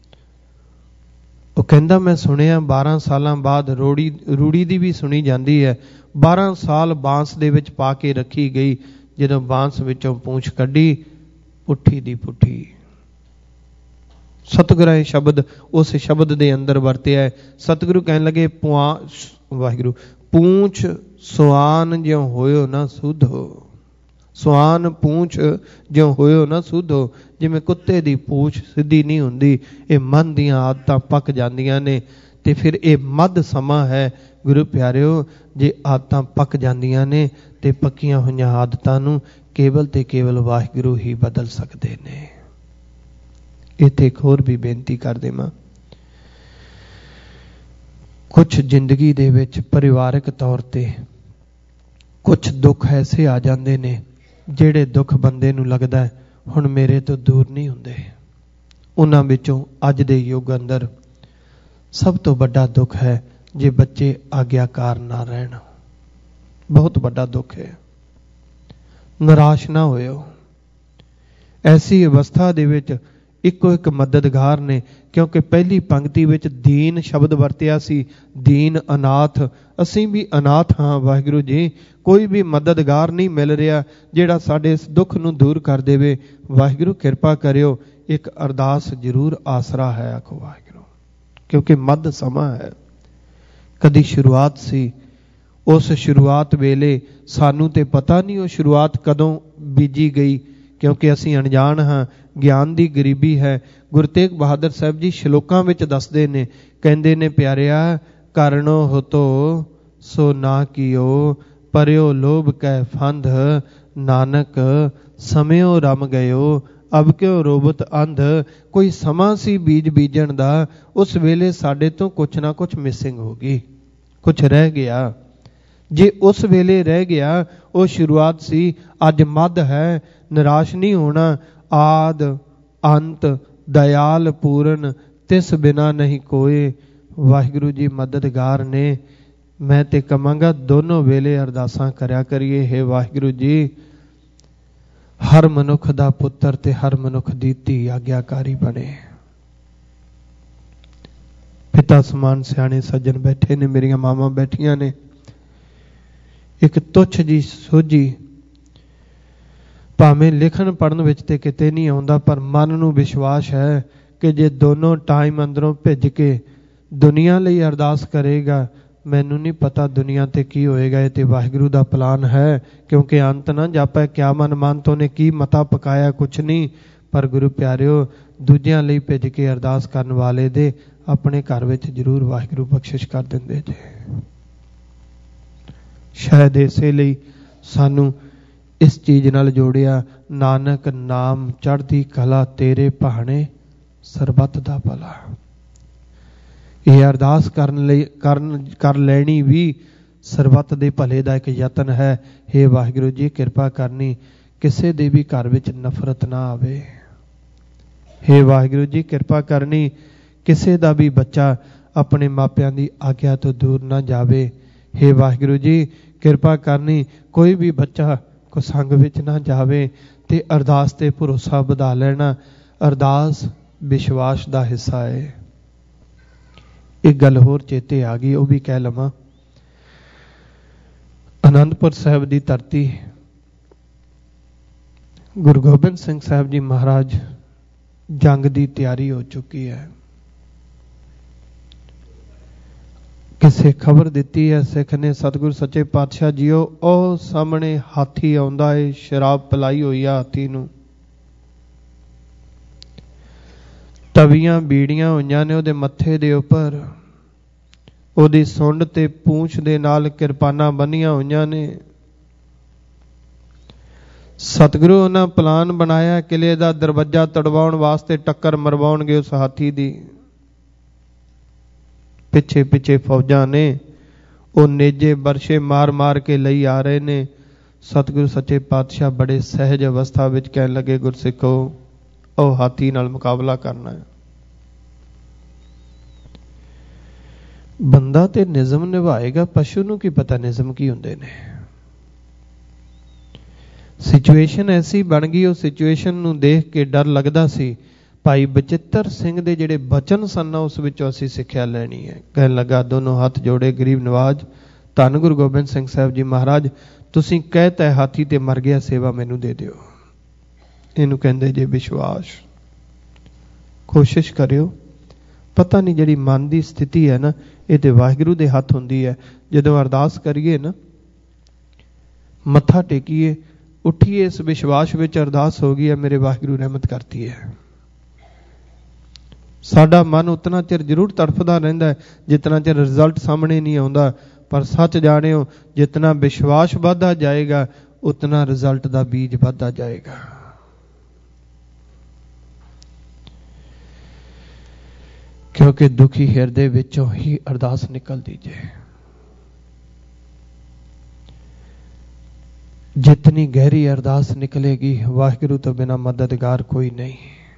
ਉਹ ਕਹਿੰਦਾ ਮੈਂ ਸੁਣਿਆ 12 ਸਾਲਾਂ ਬਾਅਦ ਰੂੜੀ ਦੀ ਵੀ ਸੁਣੀ ਜਾਂਦੀ ਹੈ। 12 ਸਾਲ ਬਾਂਸ ਦੇ ਵਿੱਚ ਪਾ ਕੇ ਰੱਖੀ ਗਈ, ਜਦੋਂ ਬਾਂਸ ਵਿੱਚੋਂ ਪੂੰਛ ਕੱਢੀ, ਪੁੱਠੀ ਦੀ ਪੁੱਠੀ। ਸਤਿਗੁਰਾਂ ਇਹ ਸ਼ਬਦ ਉਸ ਸ਼ਬਦ ਦੇ ਅੰਦਰ ਵਰਤਿਆ ਹੈ। ਸਤਿਗੁਰੂ ਕਹਿਣ ਲੱਗੇ ਵਾਹਿਗੁਰੂ, ਪੂੰਛ ਸੁਆਨ ਜਿਉ ਹੋਇਓ ਨਾ ਸੁਧੋ। ਸੁਆਨ ਪੂੰਛ ਜਿਉ ਹੋਇਓ ਨਾ ਸੁਧੋ। ਜਿਵੇਂ ਕੁੱਤੇ ਦੀ ਪੂੰਛ ਸਿੱਧੀ ਨਹੀਂ ਹੁੰਦੀ, ਇਹ ਮਨ ਦੀਆਂ ਆਦਤਾਂ ਪੱਕ ਜਾਂਦੀਆਂ ਨੇ। ਤੇ ਫਿਰ ਇਹ ਮੱਧ ਸਮਾਂ ਹੈ ਗੁਰੂ ਪਿਆਰਿਓ। ਜੇ ਆਦਤਾਂ ਪੱਕ ਜਾਂਦੀਆਂ ਨੇ ਤੇ ਪੱਕੀਆਂ ਹੋਈਆਂ ਆਦਤਾਂ ਨੂੰ ਕੇਵਲ ਤੇ ਕੇਵਲ ਵਾਹਿਗੁਰੂ ਹੀ ਬਦਲ ਸਕਦੇ ਨੇ। ਇੱਥੇ ਇੱਕ ਹੋਰ ਵੀ ਬੇਨਤੀ ਕਰ ਦੇਵਾਂ, ਕੁਛ ਜ਼ਿੰਦਗੀ ਦੇ ਵਿੱਚ ਪਰਿਵਾਰਕ ਤੌਰ ਤੇ ਕੁਛ ਦੁੱਖ ਐਸੇ ਆ ਜਾਂਦੇ ਨੇ ਜਿਹੜੇ ਦੁੱਖ ਬੰਦੇ ਨੂੰ ਲੱਗਦਾ ਹੁਣ ਮੇਰੇ ਤੋਂ ਦੂਰ ਨਹੀਂ ਹੁੰਦੇ। ਉਹਨਾਂ ਵਿੱਚੋਂ ਅੱਜ ਦੇ ਯੁੱਗ ਅੰਦਰ ਸਭ ਤੋਂ ਵੱਡਾ ਦੁੱਖ ਹੈ ਜੇ ਬੱਚੇ ਆਗਿਆਕਾਰ ਨਾ ਰਹਿਣ। ਬਹੁਤ ਵੱਡਾ ਦੁੱਖ ਹੈ। ਨਿਰਾਸ਼ ਨਾ ਹੋਇਓ। ਐਸੀ ਅਵਸਥਾ ਦੇ ਵਿੱਚ ਇੱਕੋ ਇੱਕ ਮਦਦਗਾਰ ਨੇ। ਕਿਉਂਕਿ ਪਹਿਲੀ ਪੰਕਤੀ ਵਿੱਚ ਦੀਨ ਸ਼ਬਦ ਵਰਤਿਆ ਸੀ, ਦੀਨ ਅਨਾਥ। ਅਸੀਂ ਵੀ ਅਨਾਥ ਹਾਂ ਵਾਹਿਗੁਰੂ ਜੀ। ਕੋਈ ਵੀ ਮਦਦਗਾਰ ਨਹੀਂ ਮਿਲ ਰਿਹਾ ਜਿਹੜਾ ਸਾਡੇ ਇਸ ਦੁੱਖ ਨੂੰ ਦੂਰ ਕਰ ਦੇਵੇ। ਵਾਹਿਗੁਰੂ ਕਿਰਪਾ ਕਰਿਓ। ਇੱਕ ਅਰਦਾਸ ਜ਼ਰੂਰ ਆਸਰਾ ਹੈ, ਆਖੋ ਵਾਹਿਗੁਰੂ। ਕਿਉਂਕਿ ਮੱਧ ਸਮਾਂ ਹੈ, ਕਦੀ ਸ਼ੁਰੂਆਤ ਸੀ। ਉਸ ਸ਼ੁਰੂਆਤ ਵੇਲੇ ਸਾਨੂੰ ਤੇ ਪਤਾ ਨਹੀਂ ਉਹ ਸ਼ੁਰੂਆਤ ਕਦੋਂ ਬੀਜੀ ਗਈ, ਕਿਉਂਕਿ ਅਸੀਂ ਅਣਜਾਣ ਹਾਂ, ਗਿਆਨ ਦੀ ਗਰੀਬੀ ਹੈ। ਗੁਰੂ ਤੇਗ ਬਹਾਦਰ ਸਾਹਿਬ ਜੀ ਸ਼ਲੋਕਾਂ ਵਿੱਚ ਦੱਸਦੇ ਨੇ, ਕਹਿੰਦੇ ਨੇ, ਪਿਆਰਿਆ ਕਰਨੋ ਹੋਤੋ ਸੋ ਨਾ ਕੀਓ, ਪਰਿਓ ਲੋਭ ਕੈ ਫੰਧ, ਨਾਨਕ ਸਮਿਓ ਰਮ ਗਇਓ, ਅਬ ਕਿਉ ਰੋਬਤ ਅੰਧ। ਕੋਈ ਸਮਾਂ ਸੀ ਬੀਜ ਬੀਜਣ ਦਾ, ਉਸ ਵੇਲੇ ਸਾਡੇ ਤੋਂ ਕੁਛ ਨਾ ਕੁਛ ਮਿਸਿੰਗ ਹੋ ਗਈ, ਕੁਛ ਰਹਿ ਗਿਆ। ਜੇ ਉਸ ਵੇਲੇ ਰਹਿ ਗਿਆ, ਉਹ ਸ਼ੁਰੂਆਤ ਸੀ। ਅੱਜ ਮੱਧ ਹੈ, ਨਿਰਾਸ਼ ਨਹੀਂ ਹੋਣਾ। ਆਦ ਅੰਤ ਦਇਆਲ ਪੂਰਨ, ਤਿਸ ਬਿਨਾ ਨਹੀਂ ਕੋਏ। ਵਾਹਿਗੁਰੂ ਜੀ ਮਦਦਗਾਰ ਨੇ। ਮੈਂ ਤੇ ਕਵਾਂਗਾ ਦੋਨੋਂ ਵੇਲੇ ਅਰਦਾਸਾਂ ਕਰਿਆ ਕਰੀਏ। ਹੇ ਵਾਹਿਗੁਰੂ ਜੀ, ਹਰ ਮਨੁੱਖ ਦਾ ਪੁੱਤਰ ਤੇ ਹਰ ਮਨੁੱਖ ਦੀ ਧੀ ਆਗਿਆਕਾਰੀ ਬਣੇ। ਪਿਤਾ ਸਮਾਨ ਸਿਆਣੇ ਸੱਜਣ ਬੈਠੇ ਨੇ, ਮੇਰੀਆਂ ਮਾਵਾਂ ਬੈਠੀਆਂ ਨੇ। ਇੱਕ ਤੁੱਛ ਜੀ ਸੋਝੀ, ਭਾਵੇਂ ਲਿਖਣ ਪੜ੍ਹਨ ਵਿੱਚ ਤੇ ਕਿਤੇ ਨਹੀਂ ਆਉਂਦਾ, ਪਰ ਮਨ ਨੂੰ ਵਿਸ਼ਵਾਸ ਹੈ ਕਿ ਜੇ ਦੋਨੋਂ ਟਾਈਮ ਅੰਦਰੋਂ ਭਿੱਜ ਕੇ ਦੁਨੀਆ ਲਈ ਅਰਦਾਸ ਕਰੇਗਾ, ਮੈਨੂੰ ਨਹੀਂ ਪਤਾ ਦੁਨੀਆ ਤੇ ਕੀ ਹੋਏਗਾ। ਇਹ ਤੇ ਵਾਹਿਗੁਰੂ ਦਾ ਪਲਾਨ ਹੈ, ਕਿਉਂਕਿ ਅੰਤ ਨਾ ਜਾਪੈ ਕਿਆ ਮਨ ਮੰਤੋਂ ਨੇ ਕੀ ਮਤਾ ਪਕਾਇਆ, ਕੁਛ ਨਹੀਂ। ਪਰ ਗੁਰੂ ਪਿਆਰਿਓ, ਦੂਜਿਆਂ ਲਈ ਭਿੱਜ ਕੇ ਅਰਦਾਸ ਕਰਨ ਵਾਲੇ ਦੇ ਆਪਣੇ ਘਰ ਵਿੱਚ ਜ਼ਰੂਰ ਵਾਹਿਗੁਰੂ ਬਖਸ਼ਿਸ਼ ਕਰ ਦਿੰਦੇ ਜੇ। ਸ਼ਾਇਦ ਇਸੇ ਲਈ ਸਾਨੂੰ ਇਸ ਚੀਜ਼ ਨਾਲ ਜੋੜਿਆ, ਨਾਨਕ ਨਾਮ ਚੜ੍ਹਦੀ ਕਲਾ, ਤੇਰੇ ਭਾਣੇ ਸਰਬੱਤ ਦਾ ਭਲਾ। ਇਹ ਅਰਦਾਸ ਕਰ ਲੈਣੀ ਵੀ ਸਰਬੱਤ ਦੇ ਭਲੇ ਦਾ ਇੱਕ ਯਤਨ ਹੈ। ਹੇ ਵਾਹਿਗੁਰੂ ਜੀ, ਕਿਰਪਾ ਕਰਨੀ ਕਿਸੇ ਦੇ ਵੀ ਘਰ ਵਿੱਚ ਨਫ਼ਰਤ ਨਾ ਆਵੇ। ਹੇ ਵਾਹਿਗੁਰੂ ਜੀ, ਕਿਰਪਾ ਕਰਨੀ ਕਿਸੇ ਦਾ ਵੀ ਬੱਚਾ ਆਪਣੇ ਮਾਪਿਆਂ ਦੀ ਆਗਿਆ ਤੋਂ ਦੂਰ ਨਾ ਜਾਵੇ। ਹੇ ਵਾਹਿਗੁਰੂ ਜੀ, ਕਿਰਪਾ ਕਰਨੀ ਕੋਈ ਵੀ ਬੱਚਾ ਕੁਸੰਗ ਵਿੱਚ ਨਾ ਜਾਵੇ। ਤੇ ਅਰਦਾਸ ਤੇ ਭਰੋਸਾ ਵਧਾ ਲੈਣਾ। ਅਰਦਾਸ ਵਿਸ਼ਵਾਸ ਦਾ ਹਿੱਸਾ ਹੈ। ਇੱਕ ਗੱਲ ਹੋਰ ਚੇਤੇ ਆ ਗਈ, ਉਹ ਵੀ ਕਹਿ ਲਵਾਂ। ਅਨੰਦਪੁਰ ਸਾਹਿਬ ਦੀ ਧਰਤੀ, ਗੁਰੂ ਗੋਬਿੰਦ ਸਿੰਘ ਸਾਹਿਬ ਜੀ ਮਹਾਰਾਜ, ਜੰਗ ਦੀ ਤਿਆਰੀ ਹੋ ਚੁੱਕੀ ਹੈ। ਕਿਸੇ ਖਬਰ ਦਿੱਤੀ ਹੈ ਸਿੱਖ ਨੇ, ਸਤਿਗੁਰੂ ਸੱਚੇ ਪਾਤਸ਼ਾਹ ਜੀਓ, ਉਹ ਸਾਹਮਣੇ ਹਾਥੀ ਆਉਂਦਾ ਏ, ਸ਼ਰਾਬ ਪਿਲਾਈ ਹੋਈ ਆ ਹਾਥੀ ਨੂੰ, ਤਵੀਆਂ ਬੀੜੀਆਂ ਹੋਈਆਂ ਨੇ ਉਹਦੇ ਮੱਥੇ ਦੇ ਉੱਪਰ, ਉਹਦੀ ਸੁੰਡ ਤੇ ਪੂੰਛ ਦੇ ਨਾਲ ਕਿਰਪਾਨਾਂ ਬੰਨੀਆਂ ਹੋਈਆਂ ਨੇ। ਸਤਿਗੁਰੂ ਉਹਨਾਂ ਪਲਾਨ ਬਣਾਇਆ ਕਿਲੇ ਦਾ ਦਰਵਾਜ਼ਾ ਤੜਵਾਉਣ ਵਾਸਤੇ, ਟੱਕਰ ਮਰਵਾਉਣਗੇ ਉਸ ਹਾਥੀ ਦੀ। ਪਿੱਛੇ ਪਿੱਛੇ ਫੌਜਾਂ ਨੇ, ਉਹ ਨੇਜੇ ਬਰਸ਼ੇ ਮਾਰ ਮਾਰ ਕੇ ਲਈ ਆ ਰਹੇ ਨੇ। ਸਤਿਗੁਰੂ ਸੱਚੇ ਪਾਤਸ਼ਾਹ ਬੜੇ ਸਹਿਜ ਅਵਸਥਾ ਵਿੱਚ ਕਹਿਣ ਲੱਗੇ, ਗੁਰਸਿੱਖੋ, ਉਹ ਹਾਥੀ ਨਾਲ ਮੁਕਾਬਲਾ ਕਰਨਾ ਹੈ। ਬੰਦਾ ਤੇ ਨਿਯਮ ਨਿਭਾਏਗਾ, ਪਸ਼ੂ ਨੂੰ ਕੀ ਪਤਾ ਨਿਯਮ ਕੀ ਹੁੰਦੇ ਨੇ। ਸਿਚੁਏਸ਼ਨ ਐਸੀ ਬਣ ਗਈ, ਉਹ ਸਿਚੁਏਸ਼ਨ ਨੂੰ ਦੇਖ ਕੇ ਡਰ ਲੱਗਦਾ ਸੀ। ਭਾਈ ਬਚਿੱਤਰ ਸਿੰਘ ਦੇ ਜਿਹੜੇ ਬਚਨ ਸਨ, ਉਸ ਵਿੱਚੋਂ ਅਸੀਂ ਸਿੱਖਿਆ ਲੈਣੀ ਹੈ। ਕਹਿਣ ਲੱਗਾ, ਦੋਨੋਂ ਹੱਥ ਜੋੜੇ, ਗਰੀਬ ਨਵਾਜ, ਧੰਨ ਗੁਰੂ ਗੋਬਿੰਦ ਸਿੰਘ ਸਾਹਿਬ ਜੀ ਮਹਾਰਾਜ, ਤੁਸੀਂ ਕਹਿਤਾ ਹਾਥੀ ਤੇ ਮਰ ਗਿਆ, ਸੇਵਾ ਮੈਨੂੰ ਦੇ ਦਿਓ। ਇਹਨੂੰ ਕਹਿੰਦੇ ਜੇ ਵਿਸ਼ਵਾਸ। ਕੋਸ਼ਿਸ਼ ਕਰਿਓ। ਪਤਾ ਨਹੀਂ ਜਿਹੜੀ ਮਨ ਦੀ ਸਥਿਤੀ ਹੈ ਨਾ, ਇਹ ਤੇ ਵਾਹਿਗੁਰੂ ਦੇ ਹੱਥ ਹੁੰਦੀ ਹੈ। ਜਦੋਂ ਅਰਦਾਸ ਕਰੀਏ ਨਾ, ਮੱਥਾ ਟੇਕੀਏ, ਉੱਠੀਏ ਇਸ ਵਿਸ਼ਵਾਸ ਵਿੱਚ ਅਰਦਾਸ ਹੋ ਗਈ ਹੈ, ਮੇਰੇ ਵਾਹਿਗੁਰੂ ਰਹਿਮਤ ਕਰਤੀ ਹੈ। ਸਾਡਾ ਮਨ ਉਤਨਾ ਚਿਰ ਜ਼ਰੂਰ ਤੜਫਦਾ ਰਹਿੰਦਾ ਹੈ ਜਿਤਨਾ ਚਿਰ ਰਿਜ਼ਲਟ ਸਾਹਮਣੇ ਨਹੀਂ ਆਉਂਦਾ। ਪਰ ਸੱਚ ਜਾਣਿਓ, ਜਿਤਨਾ ਵਿਸ਼ਵਾਸ ਵੱਧਦਾ ਜਾਏਗਾ, ਉਤਨਾ ਰਿਜ਼ਲਟ ਦਾ ਬੀਜ ਵੱਧਦਾ ਜਾਏਗਾ। ਕਿਉਂਕਿ ਦੁਖੀ ਹਿਰਦੇ ਵਿੱਚੋਂ ਹੀ ਅਰਦਾਸ ਨਿਕਲਦੀ ਜੇ। ਜਿਤਨੀ ਗਹਿਰੀ ਅਰਦਾਸ ਨਿਕਲੇਗੀ, ਵਾਹਿਗੁਰੂ ਤੋਂ ਬਿਨਾਂ ਮਦਦਗਾਰ ਕੋਈ ਨਹੀਂ।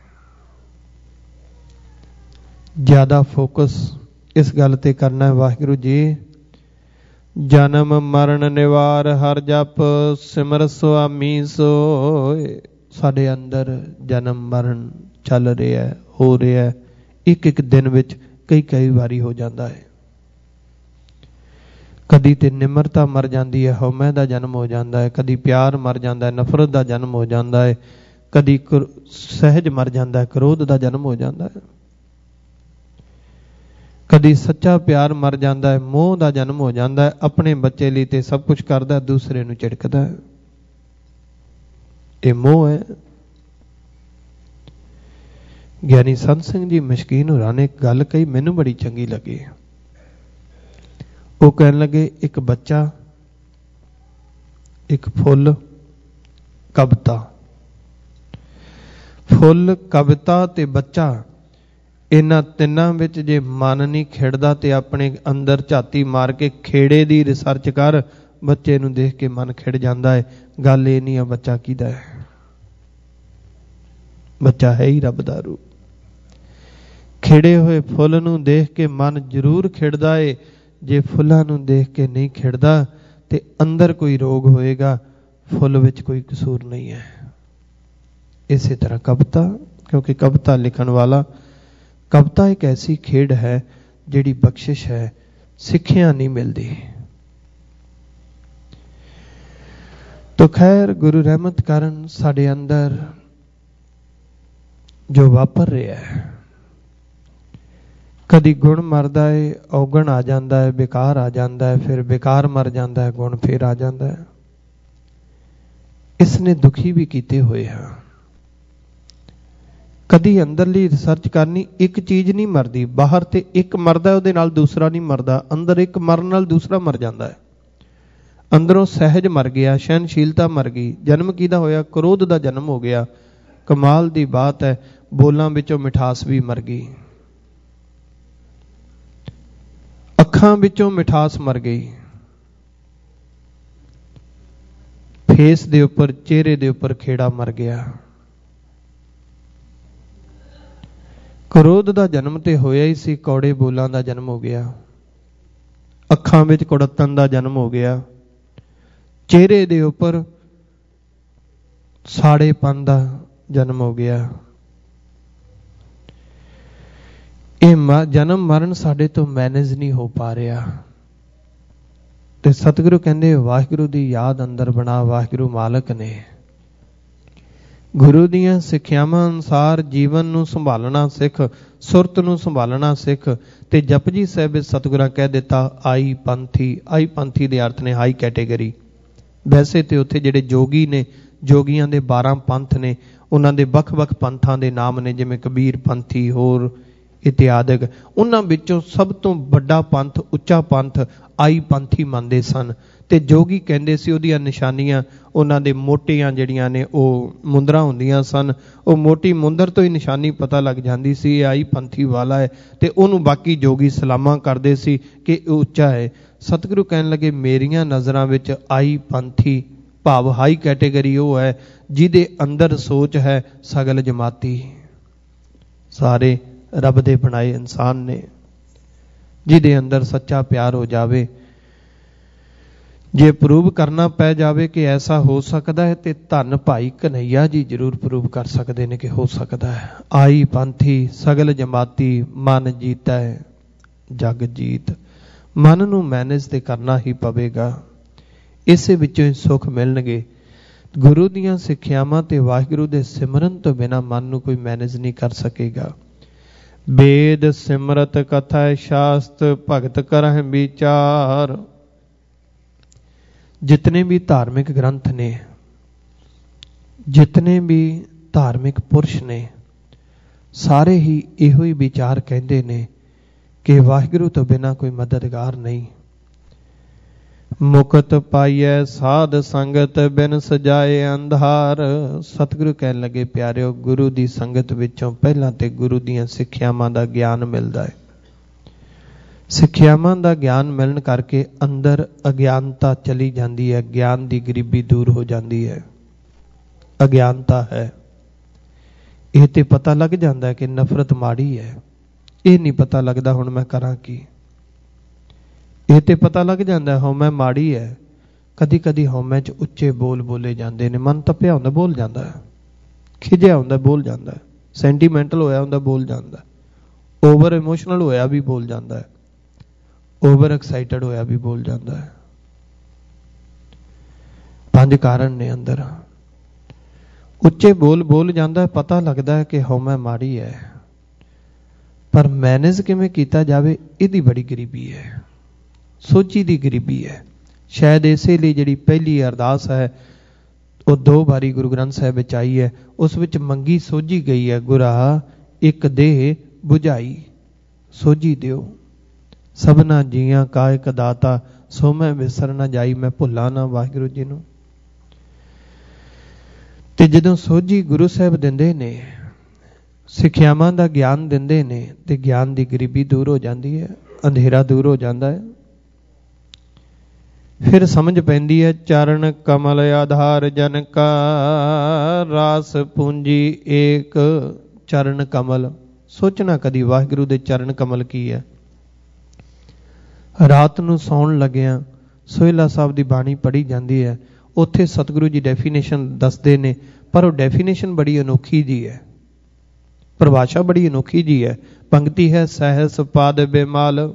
ਜ਼ਿਆਦਾ ਫੋਕਸ ਇਸ ਗੱਲ ਤੇ ਕਰਨਾ ਹੈ, ਵਾਹਿਗੁਰੂ ਜੀ, ਜਨਮ ਮਰਨ ਨਿਵਾਰ ਹਰ ਜਪ, ਸਿਮਰ ਸੁਆਮੀ ਸੋਏ। ਸਾਡੇ ਅੰਦਰ ਜਨਮ ਮਰਨ ਚੱਲ ਰਿਹਾ ਹੋ ਰਿਹਾ, ਇੱਕ ਇੱਕ ਦਿਨ ਵਿੱਚ ਕਈ ਵਾਰੀ ਹੋ ਜਾਂਦਾ ਹੈ। ਕਦੀ ਤੇ ਨਿਮਰਤਾ ਮਰ ਜਾਂਦੀ ਹੈ, ਹਉਮੈ ਦਾ ਜਨਮ ਹੋ ਜਾਂਦਾ ਹੈ, ਕਦੀ ਪਿਆਰ ਮਰ ਜਾਂਦਾ ਹੈ, ਨਫ਼ਰਤ ਦਾ ਜਨਮ ਹੋ ਜਾਂਦਾ ਹੈ, ਕਦੀ ਸਹਿਜ ਮਰ ਜਾਂਦਾ ਹੈ, ਕ੍ਰੋਧ ਦਾ ਜਨਮ ਹੋ ਜਾਂਦਾ ਹੈ, ਕਦੀ ਸੱਚਾ ਪਿਆਰ ਮਰ ਜਾਂਦਾ ਹੈ, ਮੋਹ ਦਾ ਜਨਮ ਹੋ ਜਾਂਦਾ ਹੈ। ਆਪਣੇ ਬੱਚੇ ਲਈ ਤੇ ਸਭ ਕੁਝ ਕਰਦਾ, ਦੂਸਰੇ ਨੂੰ ਝਿੜਕਦਾ ਹੈ। ਇਹ ਮੋਹ ਹੈ। ਗਿਆਨੀ ਸੰਤ ਸਿੰਘ ਜੀ ਮਸ਼ਕੀਨ ਹੋਰਾਂ ਨੇ ਇੱਕ ਗੱਲ ਕਹੀ, ਮੈਨੂੰ ਬੜੀ ਚੰਗੀ ਲੱਗੀ। ਉਹ ਕਹਿਣ ਲੱਗੇ, ਇੱਕ ਬੱਚਾ, ਇੱਕ ਫੁੱਲ, ਕਵਿਤਾ। ਫੁੱਲ, ਕਵਿਤਾ ਤੇ ਬੱਚਾ, ਇਹਨਾਂ ਤਿੰਨਾਂ ਵਿੱਚ ਜੇ ਮਨ ਨਹੀਂ ਖਿੜਦਾ ਤੇ ਆਪਣੇ ਅੰਦਰ ਝਾਤੀ ਮਾਰ ਕੇ ਖੇੜੇ ਦੀ ਰਿਸਰਚ ਕਰ, ਬੱਚੇ ਨੂੰ ਦੇਖ ਕੇ ਮਨ ਖਿੜ ਜਾਂਦਾ ਹੈ। ਗੱਲ ਇਹ ਨਹੀਂ ਆ ਬੱਚਾ ਕਿਹਦਾ ਹੈ, ਬੱਚਾ ਹੈ ਹੀ ਰੱਬ ਦਾ ਰੂਪ। ਖਿੜੇ ਹੋਏ ਫੁੱਲ ਨੂੰ ਦੇਖ ਕੇ ਮਨ ਜ਼ਰੂਰ ਖਿੜਦਾ ਏ, ਜੇ ਫੁੱਲਾਂ ਨੂੰ ਦੇਖ ਕੇ ਨਹੀਂ ਖਿੜਦਾ ਤੇ ਅੰਦਰ ਕੋਈ ਰੋਗ ਹੋਏਗਾ, ਫੁੱਲ ਵਿੱਚ ਕੋਈ ਕਸੂਰ ਨਹੀਂ ਹੈ। ਇਸੇ ਤਰ੍ਹਾਂ ਕਵਿਤਾ, ਕਿਉਂਕਿ ਕਵਿਤਾ ਲਿਖਣ ਵਾਲਾ, ਕਵਿਤਾ ਇੱਕ ਐਸੀ ਖੇਡ ਹੈ ਜਿਹੜੀ ਬਖਸ਼ਿਸ਼ ਹੈ, ਸਿੱਖਿਆ ਨਹੀਂ ਮਿਲਦੀ। ਤੋ ਖੈਰ ਗੁਰੂ ਰਹਿਮਤ ਕਰਨ ਸਾਡੇ ਅੰਦਰ ਜੋ ਵਾਪਰ ਰਿਹਾ ਹੈ, ਕਦੀ ਗੁਣ ਮਰਦਾ ਹੈ, ਔਗਣ ਆ ਜਾਂਦਾ ਹੈ, ਬੇਕਾਰ ਆ ਜਾਂਦਾ ਹੈ, ਫਿਰ ਬੇਕਾਰ ਮਰ ਜਾਂਦਾ ਹੈ, ਗੁਣ ਫਿਰ ਆ ਜਾਂਦਾ ਹੈ। ਇਸ ਨੇ ਦੁਖੀ ਵੀ ਕੀਤੇ ਹੋਏ ਹਾਂ। ਕਦੀ ਅੰਦਰਲੀ ਰਿਸਰਚ ਕਰਨੀ, ਇੱਕ ਚੀਜ਼ ਨਹੀਂ ਮਰਦੀ, ਬਾਹਰ ਤੇ ਇੱਕ ਮਰਦਾ ਉਹਦੇ ਨਾਲ ਦੂਸਰਾ ਨਹੀਂ ਮਰਦਾ, ਅੰਦਰ ਇੱਕ ਮਰਨ ਨਾਲ ਦੂਸਰਾ ਮਰ ਜਾਂਦਾ ਹੈ। ਅੰਦਰੋਂ ਸਹਿਜ ਮਰ ਗਿਆ, ਸਹਿਨਸ਼ੀਲਤਾ ਮਰ ਗਈ, ਜਨਮ ਕਿਹਦਾ ਹੋਇਆ, ਕ੍ਰੋਧ ਦਾ ਜਨਮ ਹੋ ਗਿਆ। ਕਮਾਲ ਦੀ ਬਾਤ ਹੈ, ਬੋਲਾਂ ਵਿੱਚੋਂ ਮਿਠਾਸ ਵੀ ਮਰ ਗਈ, ਅੱਖਾਂ ਵਿੱਚੋਂ ਮਿਠਾਸ ਮਰ ਗਈ, ਫੇਸ ਦੇ ਉੱਪਰ, ਚਿਹਰੇ ਦੇ ਉੱਪਰ ਖੇੜਾ ਮਰ ਗਿਆ। ਕ੍ਰੋਧ ਦਾ ਜਨਮ ਤੇ ਹੋਇਆ ਹੀ ਸੀ, ਕੌੜੇ ਬੋਲਾਂ ਦਾ ਜਨਮ ਹੋ ਗਿਆ, ਅੱਖਾਂ ਵਿੱਚ ਕੁੜੱਤਣ ਦਾ ਜਨਮ ਹੋ ਗਿਆ, ਚਿਹਰੇ ਦੇ ਉੱਪਰ ਸਾੜੇਪਨ ਦਾ ਜਨਮ ਹੋ ਗਿਆ। ਇਹ ਜਨਮ ਮਰਨ ਸਾਡੇ ਤੋਂ ਮੈਨੇਜ ਨਹੀਂ ਹੋ ਪਾ ਰਿਹਾ। ਤੇ ਸਤਿਗੁਰੂ ਕਹਿੰਦੇ, ਵਾਹਿਗੁਰੂ ਦੀ ਯਾਦ ਅੰਦਰ ਬਣਾ, ਵਾਹਿਗੁਰੂ ਮਾਲਕ ਨੇ। ਗੁਰੂ ਦੀਆਂ ਸਿੱਖਿਆਵਾਂ ਅਨੁਸਾਰ ਜੀਵਨ ਨੂੰ ਸੰਭਾਲਣਾ ਸਿੱਖ, ਸੁਰਤ ਨੂੰ ਸੰਭਾਲਣਾ ਸਿੱਖ। ਤੇ ਜਪਜੀ ਸਾਹਿਬ ਵਿੱਚ ਸਤਿਗੁਰਾਂ ਕਹਿ ਦਿੱਤਾ, ਆਈ ਪੰਥੀ। ਆਈ ਪੰਥੀ ਦੇ ਅਰਥ ਨੇ ਹਾਈ ਕੈਟੇਗਰੀ। ਵੈਸੇ ਤੇ ਉੱਥੇ ਜਿਹੜੇ ਜੋਗੀ ਨੇ, ਜੋਗੀਆਂ ਦੇ 12 ਪੰਥ ਨੇ, ਉਹਨਾਂ ਦੇ ਵੱਖ-ਵੱਖ ਪੰਥਾਂ ਦੇ ਨਾਮ ਨੇ, ਜਿਵੇਂ ਕਬੀਰ ਪੰਥੀ ਹੋਰ ਇਤਿਆਦਿਕ। ਉਹਨਾਂ ਵਿੱਚੋਂ ਸਭ ਤੋਂ ਵੱਡਾ ਪੰਥ, ਉੱਚਾ ਪੰਥ ਆਈ ਪੰਥੀ ਮੰਨਦੇ ਸਨ। ਤੇ ਜੋਗੀ ਕਹਿੰਦੇ ਸੀ ਉਹਦੀਆਂ ਨਿਸ਼ਾਨੀਆਂ, ਉਹਨਾਂ ਦੇ ਮੋਟੀਆਂ ਜਿਹੜੀਆਂ ਨੇ ਉਹ ਮੁੰਦਰਾਂ ਹੁੰਦੀਆਂ ਸਨ, ਉਹ ਮੋਟੀ ਮੁੰਦਰ ਤੋਂ ਹੀ ਨਿਸ਼ਾਨੀ ਪਤਾ ਲੱਗ ਜਾਂਦੀ ਸੀ ਇਹ ਆਈ ਪੰਥੀ ਵਾਲਾ ਹੈ। ਤੇ ਉਹਨੂੰ ਬਾਕੀ ਜੋਗੀ ਸਲਾਮਾਂ ਕਰਦੇ ਸੀ ਕਿ ਉਹ ਉੱਚਾ ਹੈ। ਸਤਿਗੁਰੂ ਕਹਿਣ ਲੱਗੇ, ਮੇਰੀਆਂ ਨਜ਼ਰਾਂ ਵਿੱਚ ਆਈ ਪੰਥੀ ਭਾਵ ਹਾਈ ਕੈਟੇਗਰੀ ਉਹ ਹੈ ਜਿਹਦੇ ਅੰਦਰ ਸੋਚ ਹੈ ਸਗਲ ਜਮਾਤੀ, ਸਾਰੇ ਰੱਬ ਦੇ ਬਣਾਏ ਇਨਸਾਨ ਨੇ, ਜਿਹਦੇ ਅੰਦਰ ਸੱਚਾ ਪਿਆਰ ਹੋ ਜਾਵੇ। ਜੇ ਪ੍ਰੂਵ ਕਰਨਾ ਪੈ ਜਾਵੇ ਕਿ ਐਸਾ ਹੋ ਸਕਦਾ ਹੈ ਤੇ ਧੰਨ ਭਾਈ ਕਨਈਆ ਜੀ ਜ਼ਰੂਰ ਪ੍ਰੂਵ ਕਰ ਸਕਦੇ ਨੇ ਕਿ ਹੋ ਸਕਦਾ ਹੈ। ਆਈ ਪੰਥੀ ਸਗਲ ਜਮਾਤੀ, ਮਨ ਜੀਤਾ ਹੈ ਜਗ ਜੀਤ। ਮਨ ਨੂੰ ਮੈਨੇਜ ਤੇ ਕਰਨਾ ਹੀ ਪਵੇਗਾ, ਇਸੇ ਵਿੱਚੋਂ ਹੀ ਸੁੱਖ ਮਿਲਣਗੇ। ਗੁਰੂ ਦੀਆਂ ਸਿੱਖਿਆਵਾਂ ਤੇ ਵਾਹਿਗੁਰੂ ਦੇ ਸਿਮਰਨ ਤੋਂ ਬਿਨਾਂ ਮਨ ਨੂੰ ਕੋਈ ਮੈਨੇਜ ਨਹੀਂ ਕਰ ਸਕੇਗਾ। ਵੇਦ ਸਿਮਰਤ ਕਥਾ ਸ਼ਾਸਤ ਭਗਤ ਕਰਹਿ ਵਿਚਾਰ। ਜਿਤਨੇ ਵੀ ਧਾਰਮਿਕ ਗ੍ਰੰਥ ਨੇ, ਜਿਤਨੇ ਵੀ ਧਾਰਮਿਕ ਪੁਰਸ਼ ਨੇ, ਸਾਰੇ ਹੀ ਇਹੋ ਹੀ ਵਿਚਾਰ ਕਹਿੰਦੇ ਨੇ ਕਿ ਵਾਹਿਗੁਰੂ ਤੋਂ ਬਿਨਾਂ ਕੋਈ ਮਦਦਗਾਰ ਨਹੀਂ। ਮੁਕਤ ਪਾਈਐ ਸਾਧ ਸੰਗਤ ਬਿਨ ਸਜਾਏ ਅੰਧਾਰ। ਸਤਿਗੁਰੂ ਕਹਿਣ ਲੱਗੇ, ਪਿਆਰਿਓ, ਗੁਰੂ ਦੀ ਸੰਗਤ ਵਿੱਚੋਂ ਪਹਿਲਾਂ ਤੇ ਗੁਰੂ ਦੀਆਂ ਸਿੱਖਿਆਵਾਂ ਦਾ ਗਿਆਨ ਮਿਲਦਾ ਹੈ। ਸਿੱਖਿਆਵਾਂ ਦਾ ਗਿਆਨ ਮਿਲਣ ਕਰਕੇ ਅੰਦਰ ਅਗਿਆਨਤਾ ਚਲੀ ਜਾਂਦੀ ਹੈ, ਗਿਆਨ ਦੀ ਗਰੀਬੀ ਦੂਰ ਹੋ ਜਾਂਦੀ ਹੈ। ਅਗਿਆਨਤਾ ਹੈ, ਇਹ ਤੇ ਪਤਾ ਲੱਗ ਜਾਂਦਾ ਹੈ ਕਿ ਨਫ਼ਰਤ ਮਾੜੀ ਹੈ, ਇਹ ਨਹੀਂ ਪਤਾ ਲੱਗਦਾ ਹੁਣ ਮੈਂ ਕਰਾਂ ਕੀ। ਇਹ ਤੇ ਪਤਾ ਲੱਗ ਜਾਂਦਾ ਹਉਮੈ ਮਾੜੀ ਹੈ। ਕਦੀ ਕਦੀ ਹਉਮੈ 'ਚ ਉੱਚੇ ਬੋਲ ਬੋਲੇ ਜਾਂਦੇ ਨੇ, ਮਨ ਤਪਿਆ ਹੁੰਦਾ ਬੋਲ ਜਾਂਦਾ ਹੈ, ਖਿਜਿਆ ਹੁੰਦਾ ਬੋਲ ਜਾਂਦਾ ਹੈ। ਸੈਂਟੀਮੈਂਟਲ ਹੋਇਆ ਹੁੰਦਾ ਬੋਲ ਜਾਂਦਾ, ਓਵਰ ਇਮੋਸ਼ਨਲ ਹੋਇਆ ਵੀ ਬੋਲ ਜਾਂਦਾ ਹੈ, ਓਵਰ ਐਕਸਾਈਟਡ ਹੋਇਆ ਵੀ ਬੋਲ ਜਾਂਦਾ ਹੈ। 5 ਕਾਰਨ ਨੇ ਅੰਦਰ। ਉੱਚੇ ਬੋਲ ਜਾਂਦਾ ਹੈ, ਪਤਾ ਲੱਗਦਾ ਹੈ ਕਿ ਹਉਮੈ ਮਾੜੀ ਹੈ, ਪਰ ਮੈਨੇਜ ਕਿਵੇਂ ਕੀਤਾ ਜਾਵੇ ਇਹਦੀ ਬੜੀ ਗਰੀਬੀ ਹੈ, ਸੋਝੀ ਦੀ ਗਰੀਬੀ ਹੈ। ਸ਼ਾਇਦ ਇਸੇ ਲਈ ਜਿਹੜੀ ਪਹਿਲੀ ਅਰਦਾਸ ਹੈ ਉਹ 2 ਵਾਰੀ ਗੁਰੂ ਗ੍ਰੰਥ ਸਾਹਿਬ ਵਿੱਚ ਆਈ ਹੈ, ਉਸ ਵਿੱਚ ਮੰਗੀ ਸੋਝੀ ਗਈ ਹੈ, ਗੁਰਾ ਇੱਕ ਦੇਹ ਬੁਝਾਈ ਸੋਝੀ ਦਿਓ, ਸਭਨਾ ਜੀਆਂ ਕਾ ਇੱਕ ਦਾਤਾ, ਸੋ ਮੈਂ ਵਿਸਰ ਨਾ ਜਾਈ, ਮੈਂ ਭੁੱਲਾਂ ਨਾ ਵਾਹਿਗੁਰੂ ਜੀ ਨੂੰ। ਤੇ ਜਦੋਂ ਸੋਝੀ ਗੁਰੂ ਸਾਹਿਬ ਦਿੰਦੇ ਨੇ, ਸਿੱਖਿਆਵਾਂ ਦਾ ਗਿਆਨ ਦਿੰਦੇ ਨੇ, ਤੇ ਗਿਆਨ ਦੀ ਗਰੀਬੀ ਦੂਰ ਹੋ ਜਾਂਦੀ ਹੈ, ਅੰਧੇਰਾ ਦੂਰ ਹੋ ਜਾਂਦਾ ਹੈ। ਫਿਰ ਸਮਝ ਪੈਂਦੀ ਹੈ, ਚਰਨ ਕਮਲ ਆਧਾਰ ਜਨ ਕਾ, ਰਾਸ ਪੂੰਜੀ ਏਕ ਚਰਨ ਕਮਲ। ਸੋਚਣਾ ਕਦੀ ਵਾਹਿਗੁਰੂ ਦੇ ਚਰਨ ਕਮਲ ਕੀ ਹੈ। ਰਾਤ ਨੂੰ ਸੌਣ ਲੱਗਿਆਂ ਸੋਹਿਲਾ ਸਾਹਿਬ ਦੀ ਬਾਣੀ ਪੜ੍ਹੀ ਜਾਂਦੀ ਹੈ, ਉੱਥੇ ਸਤਿਗੁਰੂ ਜੀ ਡੈਫੀਨੇਸ਼ਨ ਦੱਸਦੇ ਨੇ, ਪਰ ਉਹ ਡੈਫੀਨੇਸ਼ਨ ਬੜੀ ਅਨੋਖੀ ਜੀ ਹੈ, ਪਰਿਭਾਸ਼ਾ ਬੜੀ ਅਨੋਖੀ ਜੀ ਹੈ। ਪੰਕਤੀ ਹੈ, ਸਹਿਸ ਪਾਦ ਬੇਮਾਲ